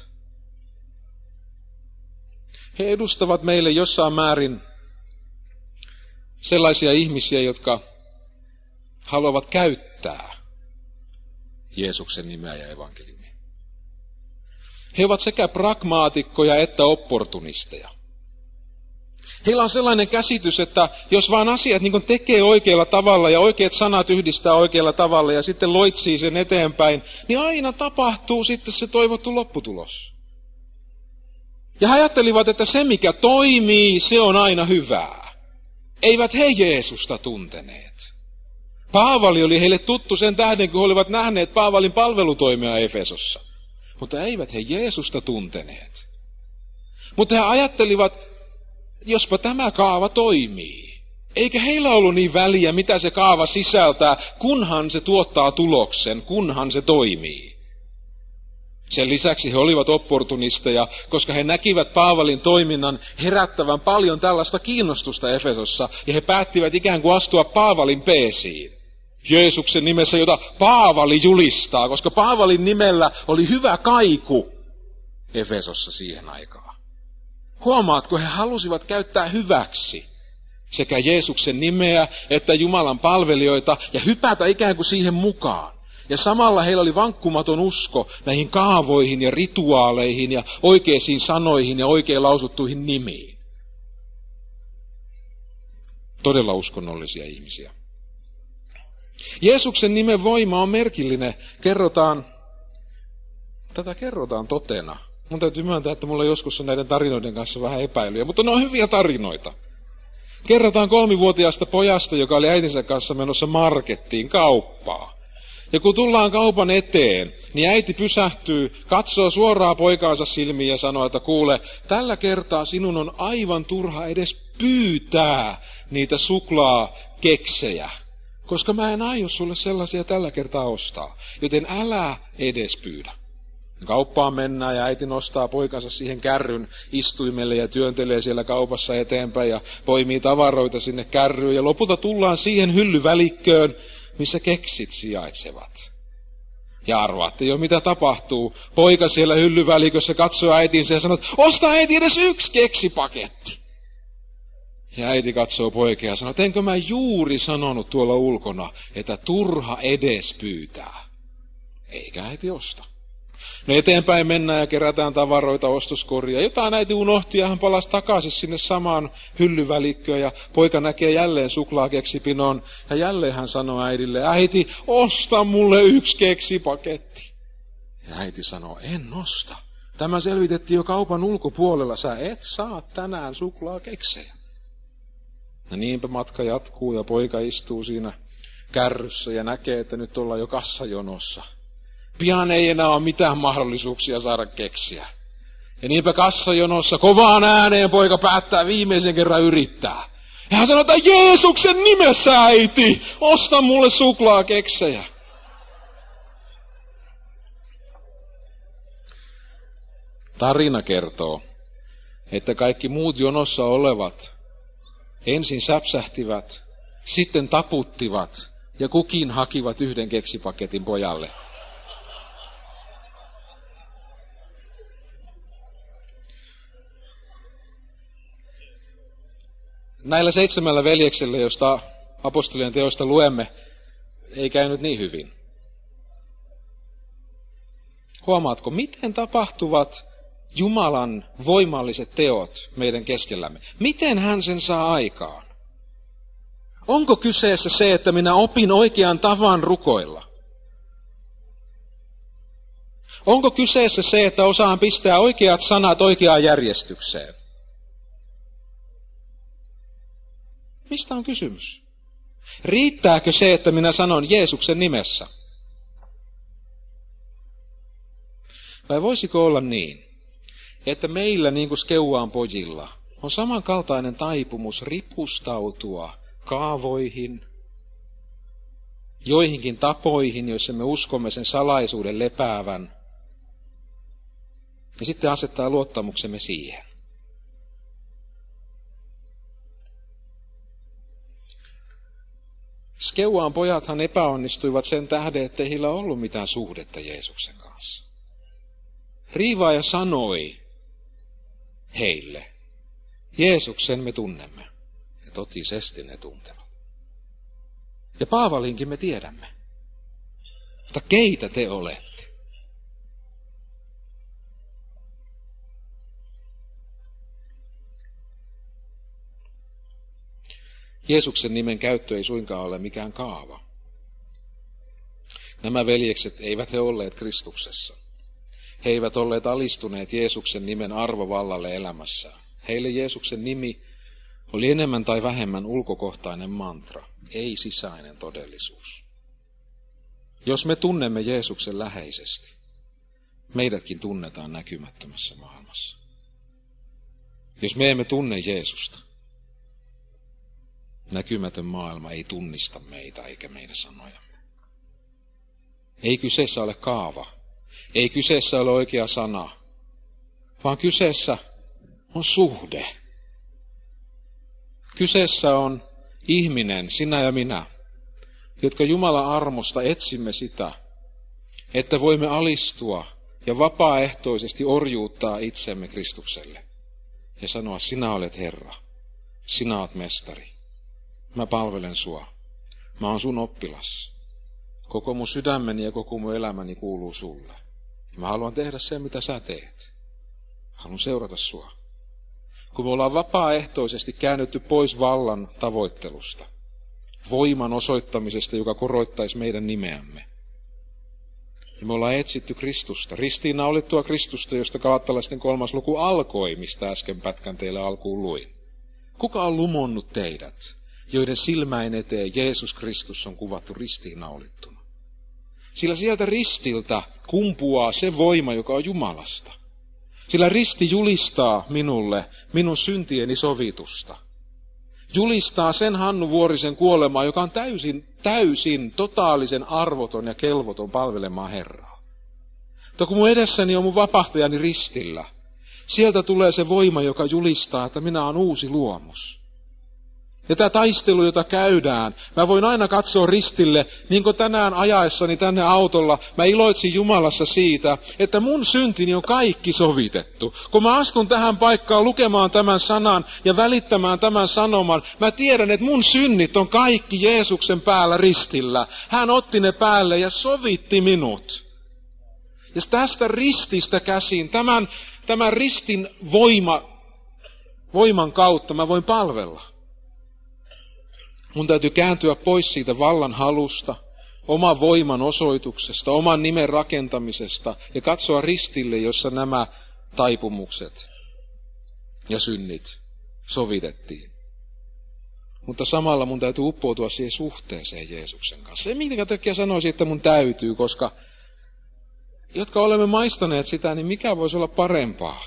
He edustavat meille jossain määrin sellaisia ihmisiä, jotka haluavat käyttää Jeesuksen nimeä ja evankeliumia. He ovat sekä pragmaatikkoja että opportunisteja. Heillä on sellainen käsitys, että jos vaan asiat niin kuin tekee oikealla tavalla ja oikeat sanat yhdistää oikealla tavalla ja sitten loitsii sen eteenpäin, niin aina tapahtuu sitten se toivottu lopputulos. Ja he ajattelivat, että se mikä toimii, se on aina hyvää. Eivät he Jeesusta tunteneet. Paavali oli heille tuttu sen tähden, kun he olivat nähneet Paavalin palvelutoimia Efesossa. Mutta eivät he Jeesusta tunteneet. Mutta he ajattelivat, jospa tämä kaava toimii. Eikä heillä ollut niin väliä, mitä se kaava sisältää, kunhan se tuottaa tuloksen, kunhan se toimii. Sen lisäksi he olivat opportunisteja, koska he näkivät Paavalin toiminnan herättävän paljon tällaista kiinnostusta Efesossa, ja he päättivät ikään kuin astua Paavalin peesiin. Jeesuksen nimessä, jota Paavali julistaa, koska Paavalin nimellä oli hyvä kaiku Efesossa siihen aikaan. Huomaatko, he halusivat käyttää hyväksi sekä Jeesuksen nimeä että Jumalan palvelijoita ja hypätä ikään kuin siihen mukaan. Ja samalla heillä oli vankkumaton usko näihin kaavoihin ja rituaaleihin ja oikeisiin sanoihin ja oikein lausuttuihin nimiin. Todella uskonnollisia ihmisiä. Jeesuksen nimen voima on merkillinen. Kerrotaan, tätä kerrotaan totena. Mun täytyy myöntää, että mulla joskus on näiden tarinoiden kanssa vähän epäilyjä, mutta ne on hyviä tarinoita. Kerrotaan kolmivuotiaasta pojasta, joka oli äitinsä kanssa menossa markettiin kauppaa. Ja kun tullaan kaupan eteen, niin äiti pysähtyy, katsoo suoraan poikaansa silmiin ja sanoo, että kuule, tällä kertaa sinun on aivan turha edes pyytää niitä suklaakeksejä, koska mä en aio sulle sellaisia tällä kertaa ostaa, joten älä edes pyydä. Kauppaan mennään ja äiti nostaa poikansa siihen kärryn istuimelle ja työntelee siellä kaupassa eteenpäin ja poimii tavaroita sinne kärryyn. Ja lopulta tullaan siihen hyllyvälikköön, missä keksit sijaitsevat. Ja arvaatte jo mitä tapahtuu. Poika siellä hyllyvälikössä katsoo äitinsä ja sanoo, osta äiti edes yksi keksipaketti. Ja äiti katsoo poikia ja sanoo, enkö mä juuri sanonut tuolla ulkona, että turha edes pyytää. Eikä äiti osta. No eteenpäin mennään ja kerätään tavaroita ostoskoria. Jotain äiti unohti ja hän palasi takaisin sinne samaan hyllyvälikköön ja poika näkee jälleen suklaakeksipinon. Ja jälleen hän sanoo äidille, äiti, osta mulle yksi keksipaketti. Ja äiti sanoo, en osta. Tämä selvitettiin jo kaupan ulkopuolella, sä et saa tänään suklaakeksejä. Ja niinpä matka jatkuu ja poika istuu siinä kärryssä ja näkee, että nyt ollaan jo kassajonossa. Pian ei enää ole mitään mahdollisuuksia saada keksiä. Ja niinpä kassajonossa kovaan ääneen poika päättää viimeisen kerran yrittää. Ja hän sanoo, että Jeesuksen nimessä äiti, osta mulle suklaakeksejä. Tarina kertoo, että kaikki muut jonossa olevat ensin säpsähtivät, sitten taputtivat ja kukin hakivat yhden keksipaketin pojalle. Näillä seitsemällä veljeksellä, josta apostolien teoista luemme, ei käynyt niin hyvin. Huomaatko, miten tapahtuvat Jumalan voimalliset teot meidän keskellämme? Miten hän sen saa aikaan? Onko kyseessä se, että minä opin oikean tavan rukoilla? Onko kyseessä se, että osaan pistää oikeat sanat oikeaan järjestykseen? Mistä on kysymys? Riittääkö se, että minä sanon Jeesuksen nimessä? Vai voisiko olla niin, että meillä niin kuin Skeuaan pojilla on samankaltainen taipumus ripustautua kaavoihin, joihinkin tapoihin, joissa me uskomme sen salaisuuden lepäävän, ja sitten asettaa luottamuksemme siihen. Skeuaan pojathan epäonnistuivat sen tähden, ettei heillä ollut mitään suhdetta Jeesuksen kanssa. Riivaaja sanoi heille, Jeesuksen me tunnemme, ja totisesti ne tuntevat. Ja Paavalinkin me tiedämme. Mutta keitä te olette? Jeesuksen nimen käyttö ei suinkaan ole mikään kaava. Nämä veljekset eivät he olleet Kristuksessa. He eivät olleet alistuneet Jeesuksen nimen arvovallalle elämässään. Heille Jeesuksen nimi oli enemmän tai vähemmän ulkokohtainen mantra, ei sisäinen todellisuus. Jos me tunnemme Jeesuksen läheisesti, meidätkin tunnetaan näkymättömässä maailmassa. Jos me emme tunne Jeesusta, näkymätön maailma ei tunnista meitä eikä meidän sanojamme. Ei kyseessä ole kaava, ei kyseessä ole oikea sana, vaan kyseessä on suhde. Kyseessä on ihminen, sinä ja minä, jotka Jumalan armosta etsimme sitä, että voimme alistua ja vapaaehtoisesti orjuuttaa itsemme Kristukselle ja sanoa, sinä olet Herra, sinä olet mestari, mä palvelen sua, mä oon sun oppilas, koko mun sydämeni ja koko mun elämäni kuuluu sulle. Mä haluan tehdä sen, mitä sä teet. Haluan seurata sua. Kun me ollaan vapaaehtoisesti käännytty pois vallan tavoittelusta, voiman osoittamisesta, joka koroittaisi meidän nimeämme. Ja me ollaan etsitty Kristusta, ristiinnaulittua Kristusta, josta Galaatalaisten kolmas luku alkoi, mistä äsken pätkän teille alkuun luin. Kuka on lumonnut teidät, joiden silmäin eteen Jeesus Kristus on kuvattu ristiinnaulittuna? Sillä sieltä ristiltä kumpuaa se voima, joka on Jumalasta. Sillä risti julistaa minulle minun syntieni sovitusta. Julistaa sen Hannu Vuorisen kuolemaa, joka on täysin, täysin, totaalisen arvoton ja kelvoton palvelemaan Herraa. Mutta kun mun edessäni on mun vapahtajani ristillä, sieltä tulee se voima, joka julistaa, että minä olen uusi luomus. Ja tämä taistelu, jota käydään, mä voin aina katsoa ristille, niin kuin tänään ajaessani tänne autolla, mä iloitsin Jumalassa siitä, että mun syntini on kaikki sovitettu. Kun mä astun tähän paikkaan lukemaan tämän sanan ja välittämään tämän sanoman, mä tiedän, että mun synnit on kaikki Jeesuksen päällä ristillä. Hän otti ne päälle ja sovitti minut. Ja tästä rististä käsin, tämän, tämän ristin voima, voiman kautta mä voin palvella. Mun täytyy kääntyä pois siitä vallan halusta, oman voiman osoituksesta, oman nimen rakentamisesta ja katsoa ristille, jossa nämä taipumukset ja synnit sovitettiin. Mutta samalla mun täytyy uppoutua siihen suhteeseen Jeesuksen kanssa. Se, minkä takia sanoisin, että mun täytyy, koska jotka olemme maistaneet sitä, niin mikä voisi olla parempaa?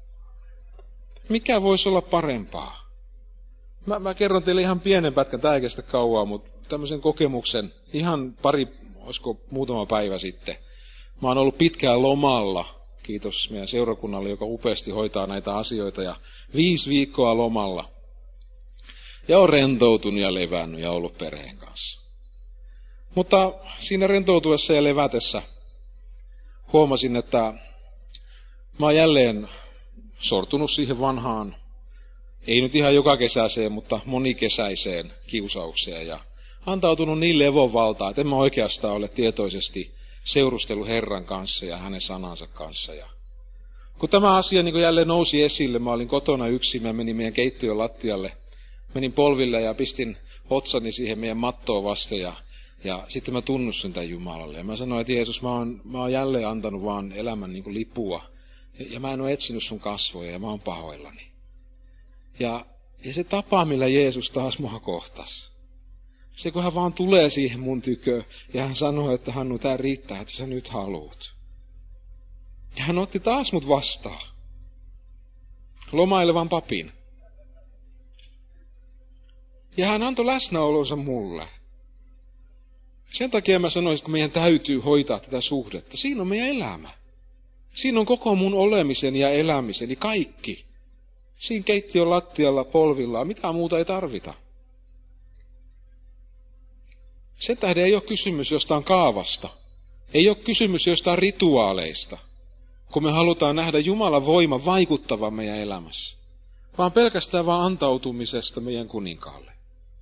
Mikä voisi olla parempaa? Mä, mä kerron teille ihan pienen pätkän, tää ei kestä kauaa, mutta tämmöisen kokemuksen ihan pari, olisiko muutama päivä sitten. Mä oon ollut pitkään lomalla, kiitos meidän seurakunnalle, joka upeasti hoitaa näitä asioita, ja viisi viikkoa lomalla. Ja on rentoutunut ja levännyt ja ollut perheen kanssa. Mutta siinä rentoutuessa ja levätessä huomasin, että mä oon jälleen sortunut siihen vanhaan ei nyt ihan joka kesäiseen, mutta monikesäiseen kiusaukseen ja antautunut niin levon valtaa, että en mä oikeastaan ole tietoisesti seurustellut Herran kanssa ja hänen sanansa kanssa. Ja kun tämä asia niin kun jälleen nousi esille, mä olin kotona yksin, mä menin meidän keittiön lattialle, menin polville ja pistin otsani siihen meidän mattoon vasten ja, ja sitten mä tunnustin tämän Jumalalle. Ja mä sanoin, että Jeesus, mä oon, mä oon jälleen antanut vaan elämän niin kuin lipua ja, ja mä en ole etsinyt sun kasvoja ja mä oon pahoillani. Ja, ja se tapa, millä Jeesus taas mua kohtasi. Se, kun hän vaan tulee siihen mun tykö ja hän sanoo, että Hannu, tää riittää, että sä nyt haluut. Ja hän otti taas mut vastaan. Lomailevan papin. Ja hän antoi läsnäolonsa mulle. Sen takia mä sanoisin, että meidän täytyy hoitaa tätä suhdetta. Siinä on meidän elämä. Siinä on koko mun olemisen ja elämiseni kaikki. Siinä keittiön lattialla, polvillaan, mitään muuta ei tarvita. Sen tähden ei ole kysymys jostain kaavasta. Ei ole kysymys jostain rituaaleista, kun me halutaan nähdä Jumalan voima vaikuttavan meidän elämässä. Vaan pelkästään vaan antautumisesta meidän kuninkaalle.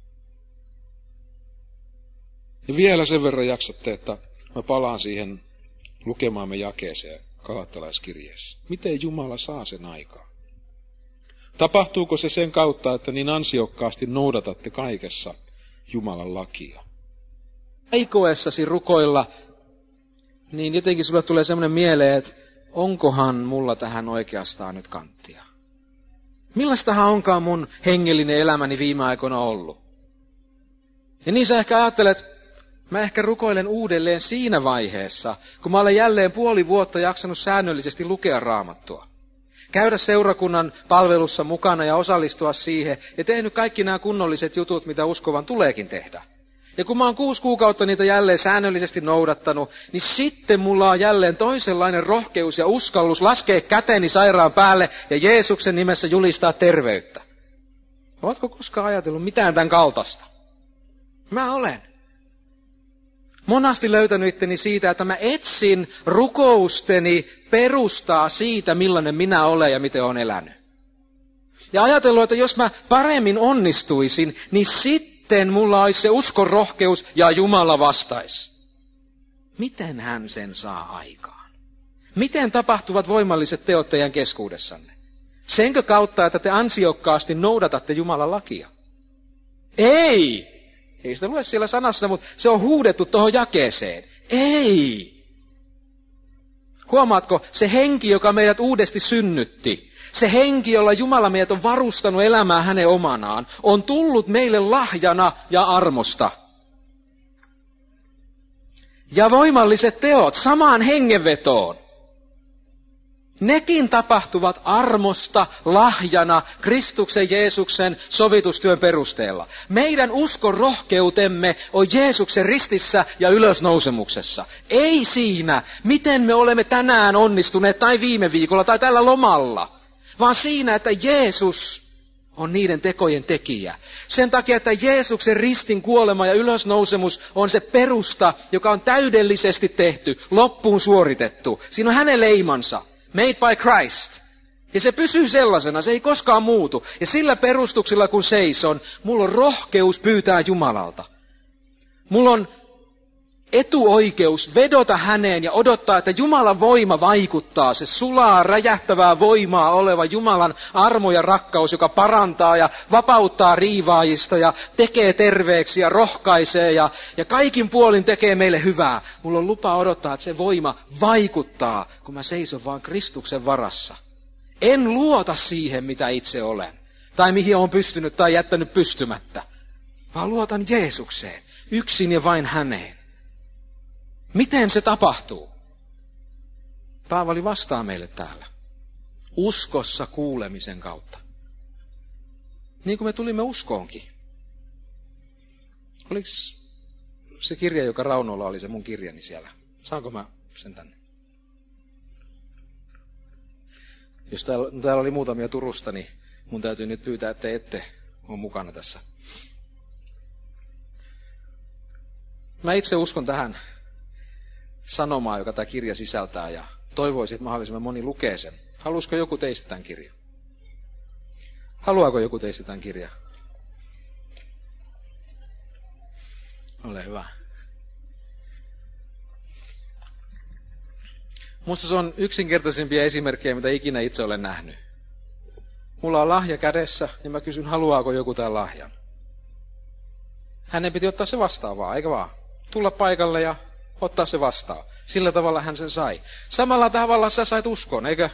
Ja vielä sen verran jaksatte, että mä palaan siihen lukemaamme jakeeseen Galatalaiskirjeessä. Miten Jumala saa sen aikaan? Tapahtuuko se sen kautta, että niin ansiokkaasti noudatatte kaikessa Jumalan lakia? Aikoessasi rukoilla, niin jotenkin sulle tulee semmoinen mieleen, että onkohan mulla tähän oikeastaan nyt kanttia? Millaistahan onkaan mun hengellinen elämäni viime aikoina ollut? Ja niin sä ehkä ajattelet, mä ehkä rukoilen uudelleen siinä vaiheessa, kun mä olen jälleen puoli vuotta jaksanut säännöllisesti lukea Raamattua. Käydä seurakunnan palvelussa mukana ja osallistua siihen ja tehnyt kaikki nämä kunnolliset jutut, mitä uskovan tuleekin tehdä. Ja kun mä oon kuusi kuukautta niitä jälleen säännöllisesti noudattanut, niin sitten mulla on jälleen toisenlainen rohkeus ja uskallus laskea käteni sairaan päälle ja Jeesuksen nimessä julistaa terveyttä. Oletko koskaan ajatellut mitään tämän kaltaista? Mä olen. Monasti löytänyt itteni siitä, että mä etsin rukousteni perustaa siitä, millainen minä olen ja miten olen elänyt. Ja ajatellut, että jos mä paremmin onnistuisin, niin sitten mulla olisi se uskon rohkeus ja Jumala vastaisi. Miten hän sen saa aikaan? Miten tapahtuvat voimalliset teot teidän keskuudessanne? Senkö kautta, että te ansiokkaasti noudatatte Jumalan lakia? Ei! Ei sitä lue siellä sanassa, mutta se on huudettu tuohon jakeeseen. Ei! Huomaatko, se henki, joka meidät uudesti synnytti, se henki, jolla Jumala meidät on varustanut elämään hänen omanaan, on tullut meille lahjana ja armosta. Ja voimalliset teot samaan hengenvetoon. Nekin tapahtuvat armosta, lahjana, Kristuksen Jeesuksen sovitustyön perusteella. Meidän uskon rohkeutemme on Jeesuksen ristissä ja ylösnousemuksessa. Ei siinä, miten me olemme tänään onnistuneet tai viime viikolla tai tällä lomalla, vaan siinä, että Jeesus on niiden tekojen tekijä. Sen takia, että Jeesuksen ristin kuolema ja ylösnousemus on se perusta, joka on täydellisesti tehty, loppuun suoritettu. Siinä on hänen leimansa. Made by Christ. Ja se pysyy sellaisena, se ei koskaan muutu. Ja sillä perustuksella kun seison, mulla on rohkeus pyytää Jumalalta. Mulla on etuoikeus vedota häneen ja odottaa, että Jumalan voima vaikuttaa. Se sulaa, räjähtävää voimaa oleva Jumalan armo ja rakkaus, joka parantaa ja vapauttaa riivaajista ja tekee terveeksi ja rohkaisee ja, ja kaikin puolin tekee meille hyvää. Mulla on lupa odottaa, että se voima vaikuttaa, kun mä seison vaan Kristuksen varassa. En luota siihen, mitä itse olen, tai mihin olen pystynyt tai jättänyt pystymättä, vaan luotan Jeesukseen, yksin ja vain häneen. Miten se tapahtuu? Paavali vastaa meille täällä. Uskossa kuulemisen kautta. Niin kuin me tulimme uskoonkin. Oliko se kirja, joka Raunolla oli, se mun kirjani siellä? Saanko mä sen tänne? Jos täällä, täällä oli muutamia Turusta, niin mun täytyy nyt pyytää, että te ette ole mukana tässä. Mä itse uskon tähän sanomaa, joka tämä kirja sisältää, ja toivoisin, että mahdollisimman moni lukee sen. Haluaisiko joku teistä tämän kirjan? Haluaako joku teistä tämän kirjan? Ole hyvä. Musta se on yksinkertaisimpia esimerkkejä, mitä ikinä itse olen nähnyt. Mulla on lahja kädessä, niin mä kysyn, haluaako joku tämän lahjan? Hänen piti ottaa se vastaan vaan, eikä vaan? Tulla paikalle ja ottaa se vastaan. Sillä tavalla hän sen sai. Samalla tavalla sä sait uskon, eikö?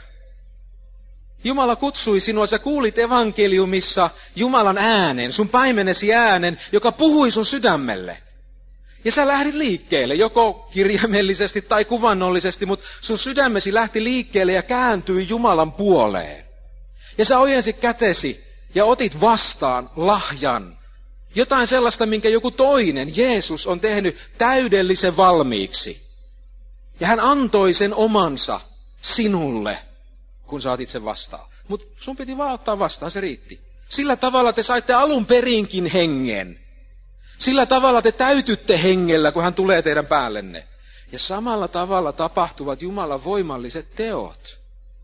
Jumala kutsui sinua, sä kuulit evankeliumissa Jumalan äänen, sun paimenesi äänen, joka puhui sun sydämelle. Ja sä lähdit liikkeelle, joko kirjaimellisesti tai kuvannollisesti, mutta sun sydämesi lähti liikkeelle ja kääntyi Jumalan puoleen. Ja sä ojensit kätesi ja otit vastaan lahjan. Jotain sellaista, minkä joku toinen, Jeesus, on tehnyt täydellisen valmiiksi. Ja hän antoi sen omansa sinulle, kun sä otit sen vastaan. Mutta sun piti vaan ottaa vastaan, se riitti. Sillä tavalla te saitte alun perinkin hengen. Sillä tavalla te täytytte hengellä, kun hän tulee teidän päällenne. Ja samalla tavalla tapahtuvat Jumalan voimalliset teot.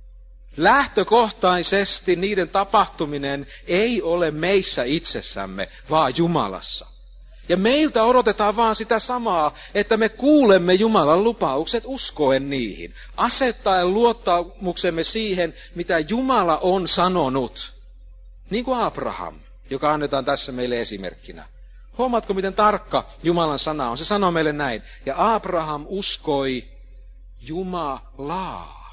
Lähtökohtaisesti niiden tapahtuminen ei ole meissä itsessämme, vaan Jumalassa. Ja meiltä odotetaan vaan sitä samaa, että me kuulemme Jumalan lupaukset uskoen niihin. Asettaen luottamuksemme siihen, mitä Jumala on sanonut. Niin kuin Abraham, joka annetaan tässä meille esimerkkinä. Huomaatko, miten tarkka Jumalan sana on? Se sanoo meille näin. Ja Abraham uskoi Jumalaa.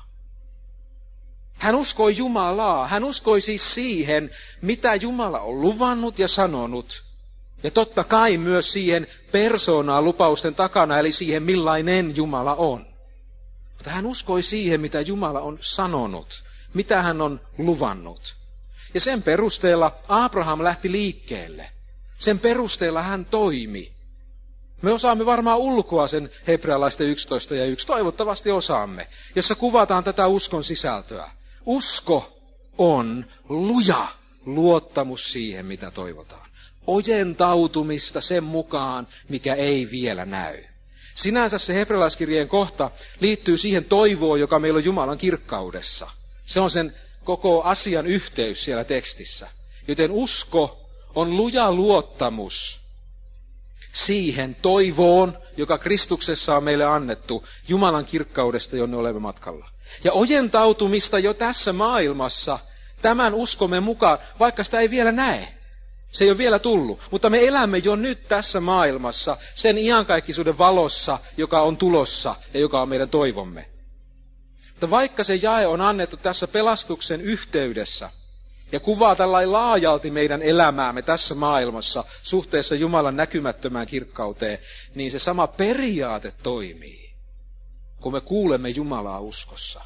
Hän uskoi Jumalaa. Hän uskoi siis siihen, mitä Jumala on luvannut ja sanonut. Ja totta kai myös siihen persoonaan lupausten takana, eli siihen millainen Jumala on. Mutta hän uskoi siihen, mitä Jumala on sanonut, mitä hän on luvannut. Ja sen perusteella Abraham lähti liikkeelle. Sen perusteella hän toimi. Me osaamme varmaan ulkoa sen hebrealaisten yksitoista ja yksi, toivottavasti osaamme, jossa kuvataan tätä uskon sisältöä. Usko on luja luottamus siihen, mitä toivotaan. Ojentautumista sen mukaan, mikä ei vielä näy. Sinänsä se hebrealaiskirjeen kohta liittyy siihen toivoon, joka meillä on Jumalan kirkkaudessa. Se on sen koko asian yhteys siellä tekstissä. Joten usko on luja luottamus siihen toivoon, joka Kristuksessa on meille annettu Jumalan kirkkaudesta, jonne olemme matkalla. Ja ojentautumista jo tässä maailmassa tämän uskomme mukaan, vaikka sitä ei vielä näe. Se ei ole vielä tullut, mutta me elämme jo nyt tässä maailmassa sen iankaikkisuuden valossa, joka on tulossa ja joka on meidän toivomme. Mutta vaikka se jae on annettu tässä pelastuksen yhteydessä ja kuvaa tällainen laajalti meidän elämäämme tässä maailmassa suhteessa Jumalan näkymättömään kirkkauteen, niin se sama periaate toimii, kun me kuulemme Jumalaa uskossa.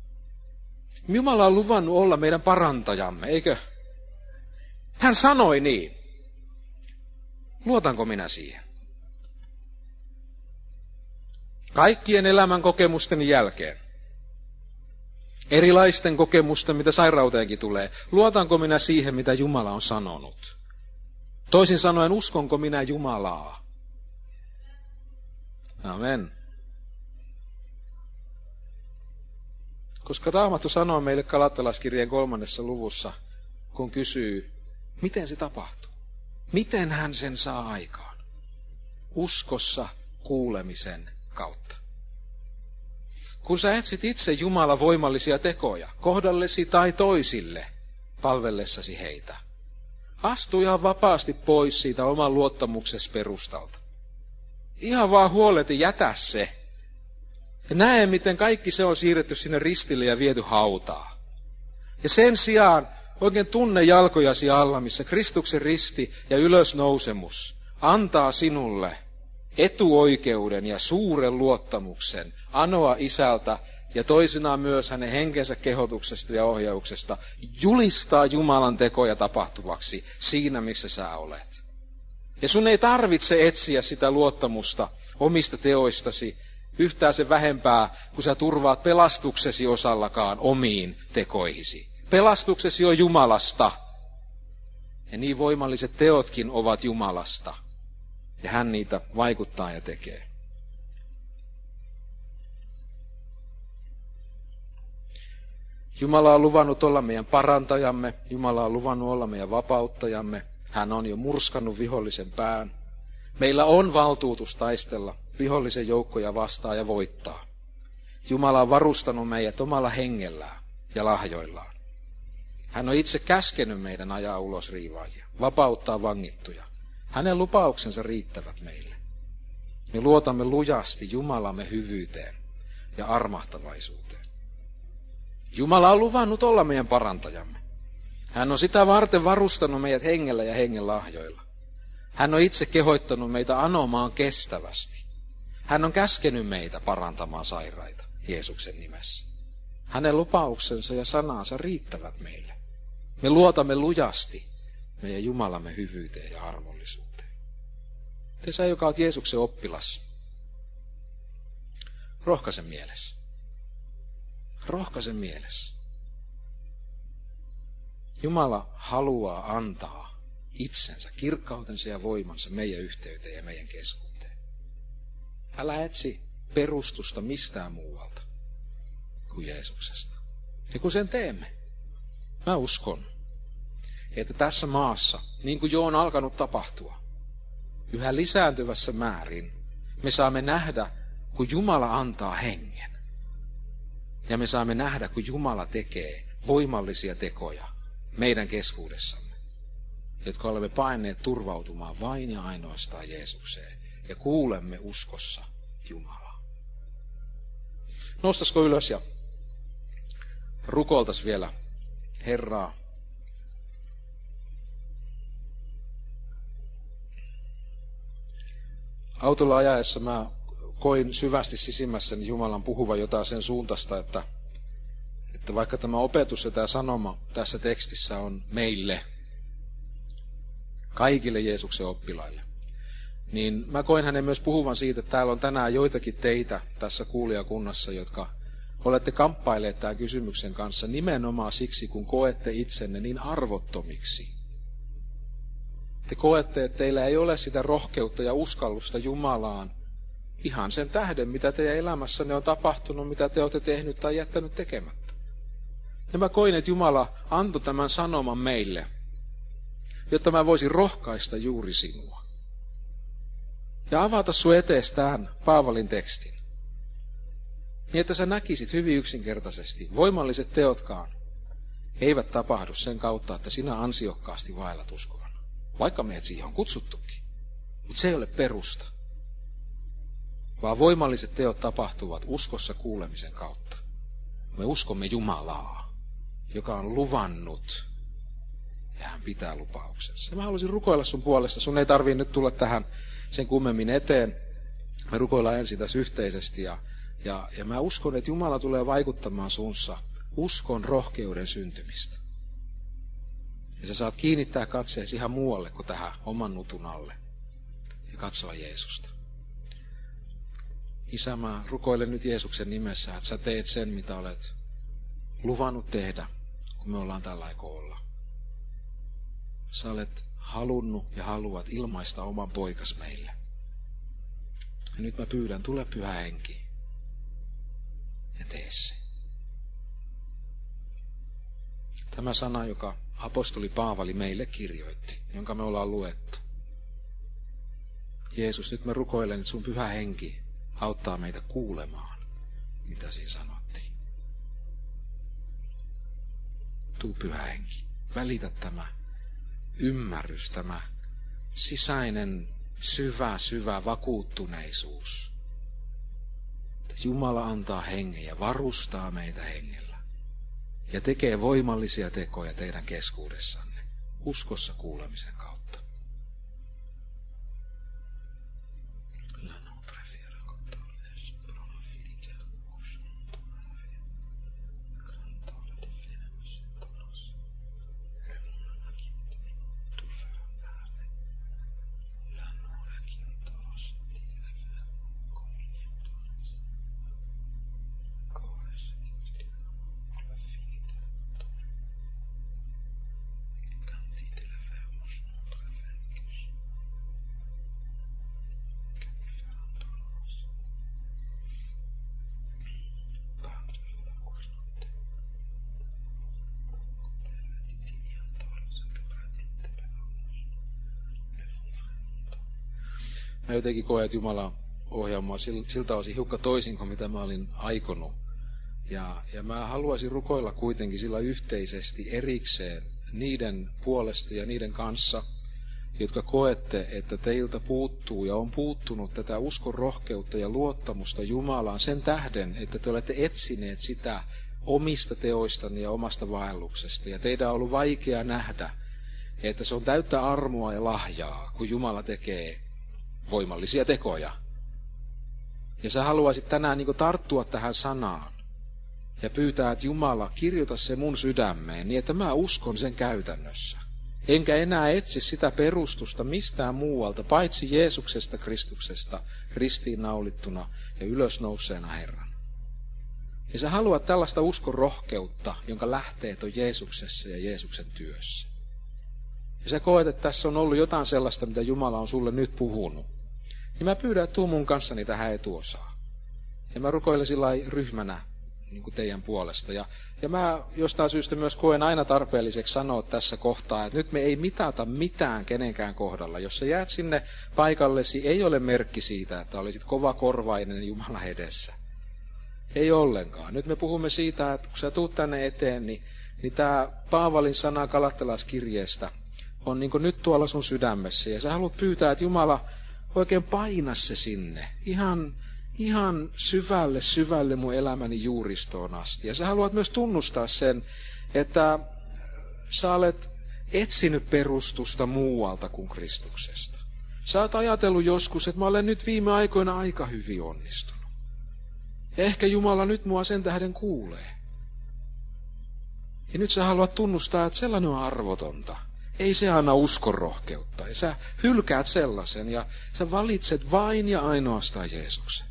Jumala on luvannut olla meidän parantajamme, eikö? Hän sanoi niin. Luotanko minä siihen? Kaikkien elämän kokemusten jälkeen, erilaisten kokemusten, mitä sairauteenkin tulee, luotanko minä siihen, mitä Jumala on sanonut? Toisin sanoen, uskonko minä Jumalaa? Amen. Koska Raamattu sanoo meille Galattalaiskirjeen kolmannessa luvussa, kun kysyy, miten se tapahtuu? Miten hän sen saa aikaan? Uskossa kuulemisen kautta. Kun sä etsit itse Jumalan voimallisia tekoja, kohdallesi tai toisille, palvellessasi heitä, astu ihan vapaasti pois siitä oman luottamuksesi perustalta. Ihan vaan huoleti, jätä se. Ja näe, miten kaikki se on siirretty sinne ristille ja viety hautaan. Ja sen sijaan oikein tunne jalkojasi alla, missä Kristuksen risti ja ylösnousemus antaa sinulle etuoikeuden ja suuren luottamuksen anoa Isältä ja toisinaan myös hänen henkensä kehotuksesta ja ohjauksesta julistaa Jumalan tekoja tapahtuvaksi siinä, missä sä olet. Ja sun ei tarvitse etsiä sitä luottamusta omista teoistasi yhtään sen vähempää, kun sä turvaat pelastuksesi osallakaan omiin tekoihisi. Pelastuksesi on Jumalasta. Ja niin voimalliset teotkin ovat Jumalasta. Ja hän niitä vaikuttaa ja tekee. Jumala on luvannut olla meidän parantajamme, Jumala on luvannut olla meidän vapauttajamme. Hän on jo murskannut vihollisen pään. Meillä on valtuutus taistella vihollisen joukkoja vastaan ja voittaa. Jumala on varustanut meidät omalla hengellään ja lahjoillaan. Hän on itse käskenyt meidän ajaa ulos riivaajia, vapauttaa vangittuja. Hänen lupauksensa riittävät meille. Me luotamme lujasti Jumalamme hyvyyteen ja armahtavaisuuteen. Jumala on luvannut olla meidän parantajamme. Hän on sitä varten varustanut meidät hengellä ja hengen lahjoilla. Hän on itse kehoittanut meitä anomaan kestävästi. Hän on käskenyt meitä parantamaan sairaita Jeesuksen nimessä. Hänen lupauksensa ja sanansa riittävät meille. Me luotamme lujasti meidän Jumalamme hyvyyteen ja armollisuuteen. Te sä, joka olet Jeesuksen oppilas, rohkaisen mielessä. Rohkaisen mielessä. Jumala haluaa antaa itsensä, kirkkautensa ja voimansa meidän yhteyteen ja meidän keskuuteen. Älä etsi perustusta mistään muualta kuin Jeesuksesta. Ja kun sen teemme, mä uskon, että tässä maassa, niin kuin jo on alkanut tapahtua, yhä lisääntyvässä määrin me saamme nähdä, kun Jumala antaa hengen. Ja me saamme nähdä, kun Jumala tekee voimallisia tekoja meidän keskuudessamme, jotka olemme paineet turvautumaan vain ja ainoastaan Jeesukseen ja kuulemme uskossa Jumalaa. Nostaisiko ylös ja rukoiltaisiin vielä Herraa. Autolla ajaessa mä koin syvästi sisimmässäni Jumalan puhuvan jotain sen suuntaista, että, että vaikka tämä opetus ja tämä sanoma tässä tekstissä on meille, kaikille Jeesuksen oppilaille, niin mä koin hänen myös puhuvan siitä, että täällä on tänään joitakin teitä tässä kuulijakunnassa, jotka olette kamppailleet tämän kysymyksen kanssa nimenomaan siksi, kun koette itsenne niin arvottomiksi. Te koette, että teillä ei ole sitä rohkeutta ja uskallusta Jumalaan ihan sen tähden, mitä teidän elämässänne on tapahtunut, mitä te olette tehnyt tai jättänyt tekemättä. Ja mä koin, että Jumala antoi tämän sanoman meille, jotta mä voisin rohkaista juuri sinua. Ja avata sun etees tämän Paavalin tekstin. Niin, että sä näkisit hyvin yksinkertaisesti, voimalliset teotkaan eivät tapahdu sen kautta, että sinä ansiokkaasti vaellat uskoon. Vaikka meidät siihen on kutsuttukin. Mutta se ei ole perusta. Vaan voimalliset teot tapahtuvat uskossa kuulemisen kautta. Me uskomme Jumalaa, joka on luvannut, ja hän pitää lupauksensa. Ja mä haluaisin rukoilla sun puolesta. Sun ei tarvitse nyt tulla tähän sen kummemmin eteen. Me rukoillaan ensin tässä yhteisesti. Ja, ja, ja mä uskon, että Jumala tulee vaikuttamaan sunsa uskon rohkeuden syntymistä. Ja sä saat kiinnittää katseesi ihan muualle kuin tähän oman nutun alle. Ja katsoa Jeesusta. Isä, mä rukoilen nyt Jeesuksen nimessä, että sä teet sen, mitä olet luvannut tehdä, kun me ollaan tällä aikaa olla. Sä olet halunnut ja haluat ilmaista oman poikas meille. Ja nyt mä pyydän, tule Pyhä Henki ja tee se. Tämä sana, joka apostoli Paavali meille kirjoitti, jonka me ollaan luettu. Jeesus, nyt mä rukoilen, että sun Pyhä Henki auttaa meitä kuulemaan, mitä siinä sanottiin. Tuu Pyhä Henki, välitä tämä ymmärrys, tämä sisäinen, syvä, syvä vakuuttuneisuus. Jumala antaa hengen ja varustaa meitä hengellä. Ja tekee voimallisia tekoja teidän keskuudessanne, uskossa kuulemisen kautta. mä jotenkin koen, että Jumala ohjaa mua siltä osin hiukan toisin kuin mitä mä olin aikonut. Ja, ja mä haluaisin rukoilla kuitenkin sillä yhteisesti erikseen niiden puolesta ja niiden kanssa, jotka koette, että teiltä puuttuu ja on puuttunut tätä uskon rohkeutta ja luottamusta Jumalaan sen tähden, että te olette etsineet sitä omista teoistanne ja omasta vaelluksesta. Ja teidän on ollut vaikea nähdä, että se on täyttä armoa ja lahjaa, kun Jumala tekee voimallisia tekoja. Ja sä haluaisit tänään niin kuin tarttua tähän sanaan ja pyytää, että Jumala, kirjoita se mun sydämeen niin, että mä uskon sen käytännössä. Enkä enää etsi sitä perustusta mistään muualta, paitsi Jeesuksesta Kristuksesta, ristiinnaulittuna ja ylösnouseena Herran. Ja sä haluat tällaista uskon rohkeutta, jonka lähteet on Jeesuksessa ja Jeesuksen työssä. Ja sä koet, että tässä on ollut jotain sellaista, mitä Jumala on sulle nyt puhunut. Niin mä pyydän, että tuu mun kanssani tähän etuosaan. Ja mä rukoilen sillä ryhmänä niin kuin teidän puolesta. Ja, ja mä jostain syystä myös koen aina tarpeelliseksi sanoa tässä kohtaa, että nyt me ei mitata mitään kenenkään kohdalla. Jos sä jäät sinne paikallesi, ei ole merkki siitä, että olisit kovakorvainen Jumala edessä. Ei ollenkaan. Nyt me puhumme siitä, että kun sä tuut tänne eteen, niin, niin tämä Paavalin sana Galattalaiskirjeestä on niin kuin nyt tuolla sun sydämessä. Ja sä haluat pyytää, että Jumala oikein paina se sinne. Ihan, ihan syvälle, syvälle mun elämäni juuristoon asti. Ja sä haluat myös tunnustaa sen, että sä olet etsinyt perustusta muualta kuin Kristuksesta. Sä oot ajatellut joskus, että mä olen nyt viime aikoina aika hyvin onnistunut. Ja ehkä Jumala nyt mua sen tähden kuulee. Ja nyt sä haluat tunnustaa, että sellainen on arvotonta. Ei se anna uskon rohkeutta. Ja sä hylkäät sellaisen ja sä valitset vain ja ainoastaan Jeesuksen.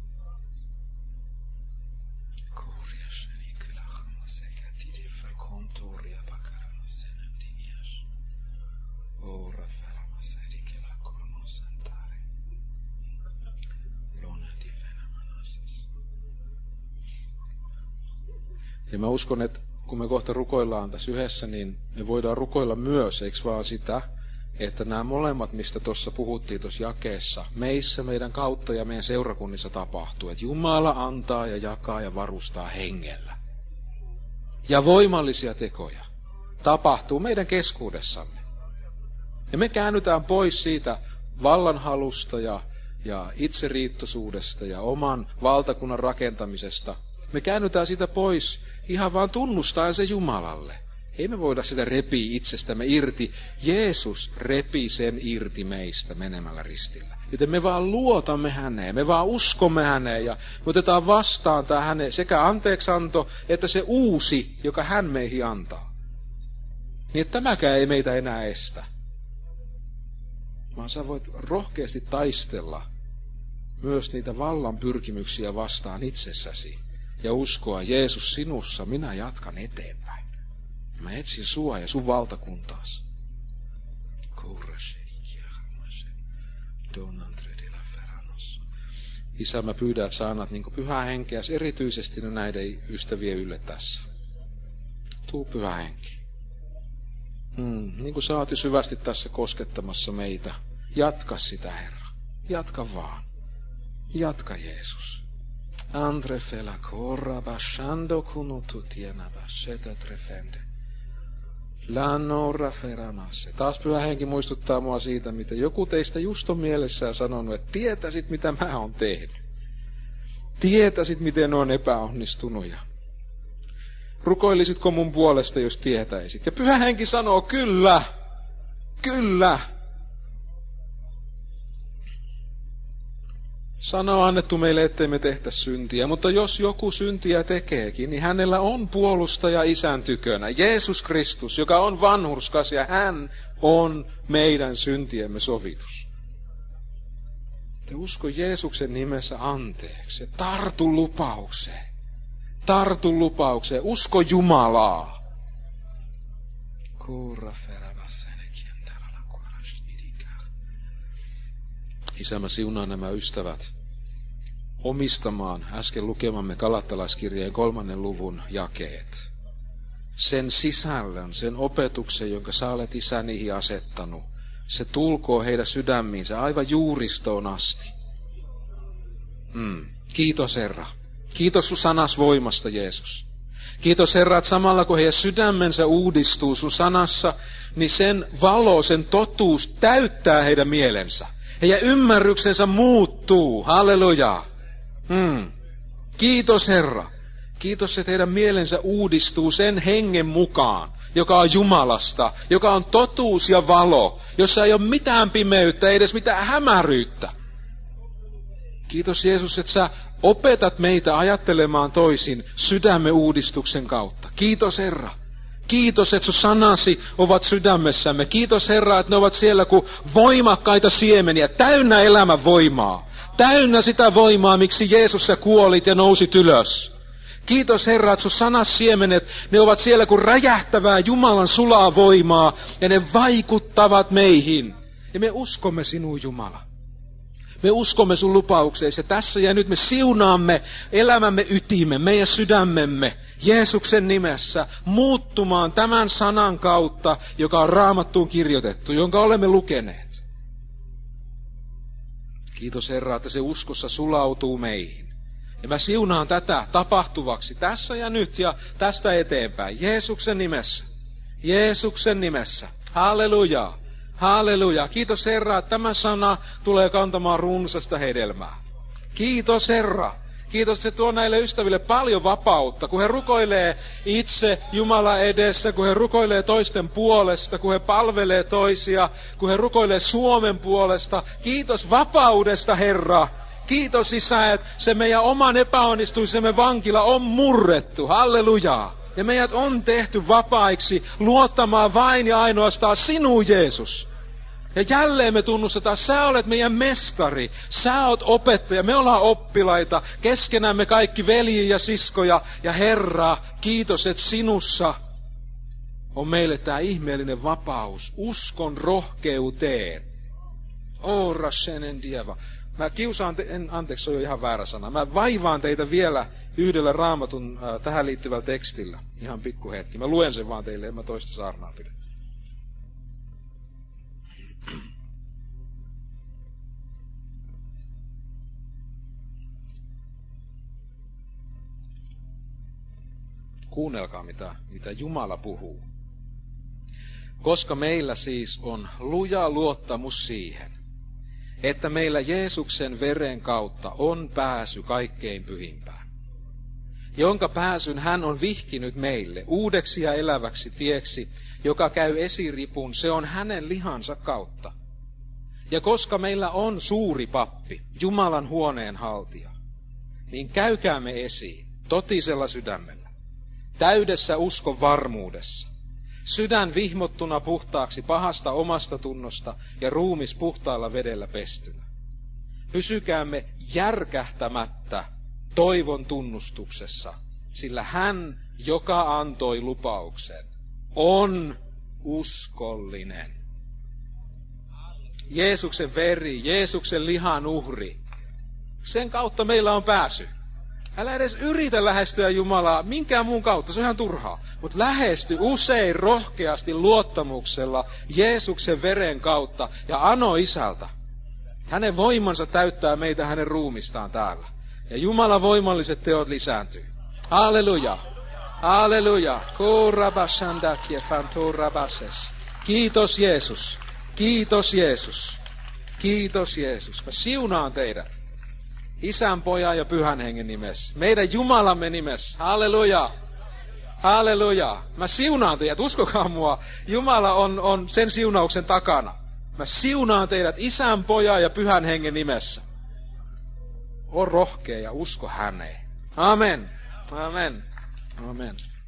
Ja mä uskon, että kun me kohta rukoillaan tässä yhdessä, niin me voidaan rukoilla myös, eikö vaan sitä, että nämä molemmat, mistä tuossa puhuttiin tuossa jakeessa, meissä, meidän kautta ja meidän seurakunnissa tapahtuu, että Jumala antaa ja jakaa ja varustaa hengellä. Ja voimallisia tekoja tapahtuu meidän keskuudessamme. Ja me käännytään pois siitä vallanhalusta ja, ja itseriittoisuudesta ja oman valtakunnan rakentamisesta. Me käännytään siitä pois ihan vaan tunnustaen se Jumalalle. Ei me voida sitä repiä itsestämme irti. Jeesus repii sen irti meistä menemällä ristillä. Joten me vaan luotamme häneen, me vaan uskomme häneen ja me otetaan vastaan tämä hänen sekä anteeksianto että se uusi, joka hän meihin antaa. Niin että tämäkään ei meitä enää estä. Vaan sä voit rohkeasti taistella myös niitä vallan pyrkimyksiä vastaan itsessäsi. Ja uskoa, Jeesus sinussa, minä jatkan eteenpäin. Mä etsin sua ja sun valtakuntaas. Isä, mä pyydän, että sä annat niin pyhää henkeä, erityisesti näiden ystävien ylle tässä. Tuu pyhä henki. Hmm, niin kuin sä oot jo syvästi tässä koskettamassa meitä. Jatka sitä, Herra. Jatka vaan. Jatka, Jeesus. Andre fela corra bashando kunututiena basheta trefende. Lanora feramasse. Taas pyhä henki muistuttaa mua siitä, mitä joku teistä just on mielessään sanonut, että tietäisit, mitä mä oon tehnyt. Tietäisit, miten on epäonnistunut. Ja rukoilisitko mun puolesta, jos tietäisit? Ja pyhä henki sanoo, kyllä, kyllä. Sana on annettu meille, ettei me tehtä syntiä, mutta jos joku syntiä tekeekin, niin hänellä on puolustaja Isän tykönä, Jeesus Kristus, joka on vanhurskas ja hän on meidän syntiemme sovitus. Te usko Jeesuksen nimessä anteeksi ja tartu lupaukseen. Tartu lupaukseen, usko Jumalaa. Isä, mä siunaan nämä ystävät omistamaan äsken lukemamme Galattalaiskirjeen kolmannen luvun jakeet. Sen sisällön, sen opetuksen, jonka sä olet Isä niihin asettanut, se tulkoo heidän sydämiinsä aivan juuristoon asti. Mm. Kiitos Herra. Kiitos sun sanas voimasta, Jeesus. Kiitos Herra, että samalla kun heidän sydämensä uudistuu sun sanassa, niin sen valo, sen totuus täyttää heidän mielensä. Heidän ymmärryksensä muuttuu. Halleluja. Mm. Kiitos Herra. Kiitos, että heidän mielensä uudistuu sen hengen mukaan, joka on Jumalasta, joka on totuus ja valo, jossa ei ole mitään pimeyttä, ei edes mitään hämäryyttä. Kiitos Jeesus, että sä opetat meitä ajattelemaan toisin sydämen uudistuksen kautta. Kiitos Herra. Kiitos, että sun sanasi ovat sydämessämme. Kiitos Herra, että ne ovat siellä kuin voimakkaita siemeniä, täynnä elämän voimaa. Täynnä sitä voimaa, miksi Jeesus sä kuolit ja nousit ylös. Kiitos Herra, että sun sanas siemenet, ne ovat siellä kuin räjähtävää Jumalan sulaa voimaa ja ne vaikuttavat meihin. Ja me uskomme sinuun Jumala. Me uskomme sun lupaukseesi ja tässä ja nyt me siunaamme elämämme ytimen, meidän sydämemme Jeesuksen nimessä muuttumaan tämän sanan kautta, joka on Raamattuun kirjoitettu, jonka olemme lukeneet. Kiitos Herra, että se uskossa sulautuu meihin. Ja mä siunaan tätä tapahtuvaksi tässä ja nyt ja tästä eteenpäin. Jeesuksen nimessä. Jeesuksen nimessä. Halleluja. Halleluja. Kiitos Herra, että tämä sana tulee kantamaan runsasta hedelmää. Kiitos Herra. Kiitos, että se tuo näille ystäville paljon vapautta, kun he rukoilee itse Jumala edessä, kun he rukoilee toisten puolesta, kun he palvelee toisia, kun he rukoilee Suomen puolesta. Kiitos vapaudesta, Herra. Kiitos Isä, että se meidän oman epäonnistuisemme vankila on murrettu. Halleluja. Ja meidät on tehty vapaiksi luottamaan vain ja ainoastaan sinuun, Jeesus. Ja jälleen me tunnustetaan, sä olet meidän mestari, sä oot opettaja, me ollaan oppilaita, keskenämme kaikki veljiä ja siskoja. Ja Herra, kiitos, että sinussa on meille tämä ihmeellinen vapaus, uskon rohkeuteen. Oh, Rashenen Dieva. Mä kiusaan, te- en, anteeksi, se on jo ihan väärä sana. Mä vaivaan teitä vielä yhdellä Raamatun äh, tähän liittyvällä tekstillä. Ihan pikku hetki. Mä luen sen vaan teille, en mä toista saarnaa pidä. Kuunnelkaa, mitä, mitä Jumala puhuu. Koska meillä siis on luja luottamus siihen, että meillä Jeesuksen veren kautta on pääsy kaikkein pyhimpään, jonka pääsyn hän on vihkinyt meille uudeksi ja eläväksi tieksi, joka käy esiripun, se on hänen lihansa kautta. Ja koska meillä on suuri pappi, Jumalan huoneen haltija, niin käykäämme esiin totisella sydämellä, täydessä uskon varmuudessa, sydän vihmottuna puhtaaksi pahasta omasta tunnosta ja ruumis puhtaalla vedellä pestynä. Pysykäämme järkähtämättä toivon tunnustuksessa, sillä hän, joka antoi lupauksen, on uskollinen. Jeesuksen veri, Jeesuksen lihan uhri, sen kautta meillä on pääsy. Älä edes yritä lähestyä Jumalaa minkään muun kautta, se on ihan turhaa. Mutta lähesty usein rohkeasti luottamuksella Jeesuksen veren kautta ja ano Isältä. Hänen voimansa täyttää meitä hänen ruumistaan täällä. Ja Jumalan voimalliset teot lisääntyy. Halleluja. Halleluja. Kiitos Jeesus. Kiitos Jeesus. Kiitos Jeesus. Mä siunaan teidät. Isän, Pojan ja Pyhän Hengen nimessä. Meidän Jumalamme nimessä. Halleluja. Halleluja. Mä siunaan teidät, uskokaa mua. Jumala on, on sen siunauksen takana. Mä siunaan teidät Isän, Pojan ja Pyhän Hengen nimessä. On rohkea ja usko häneen. Amen. Amen. Amen.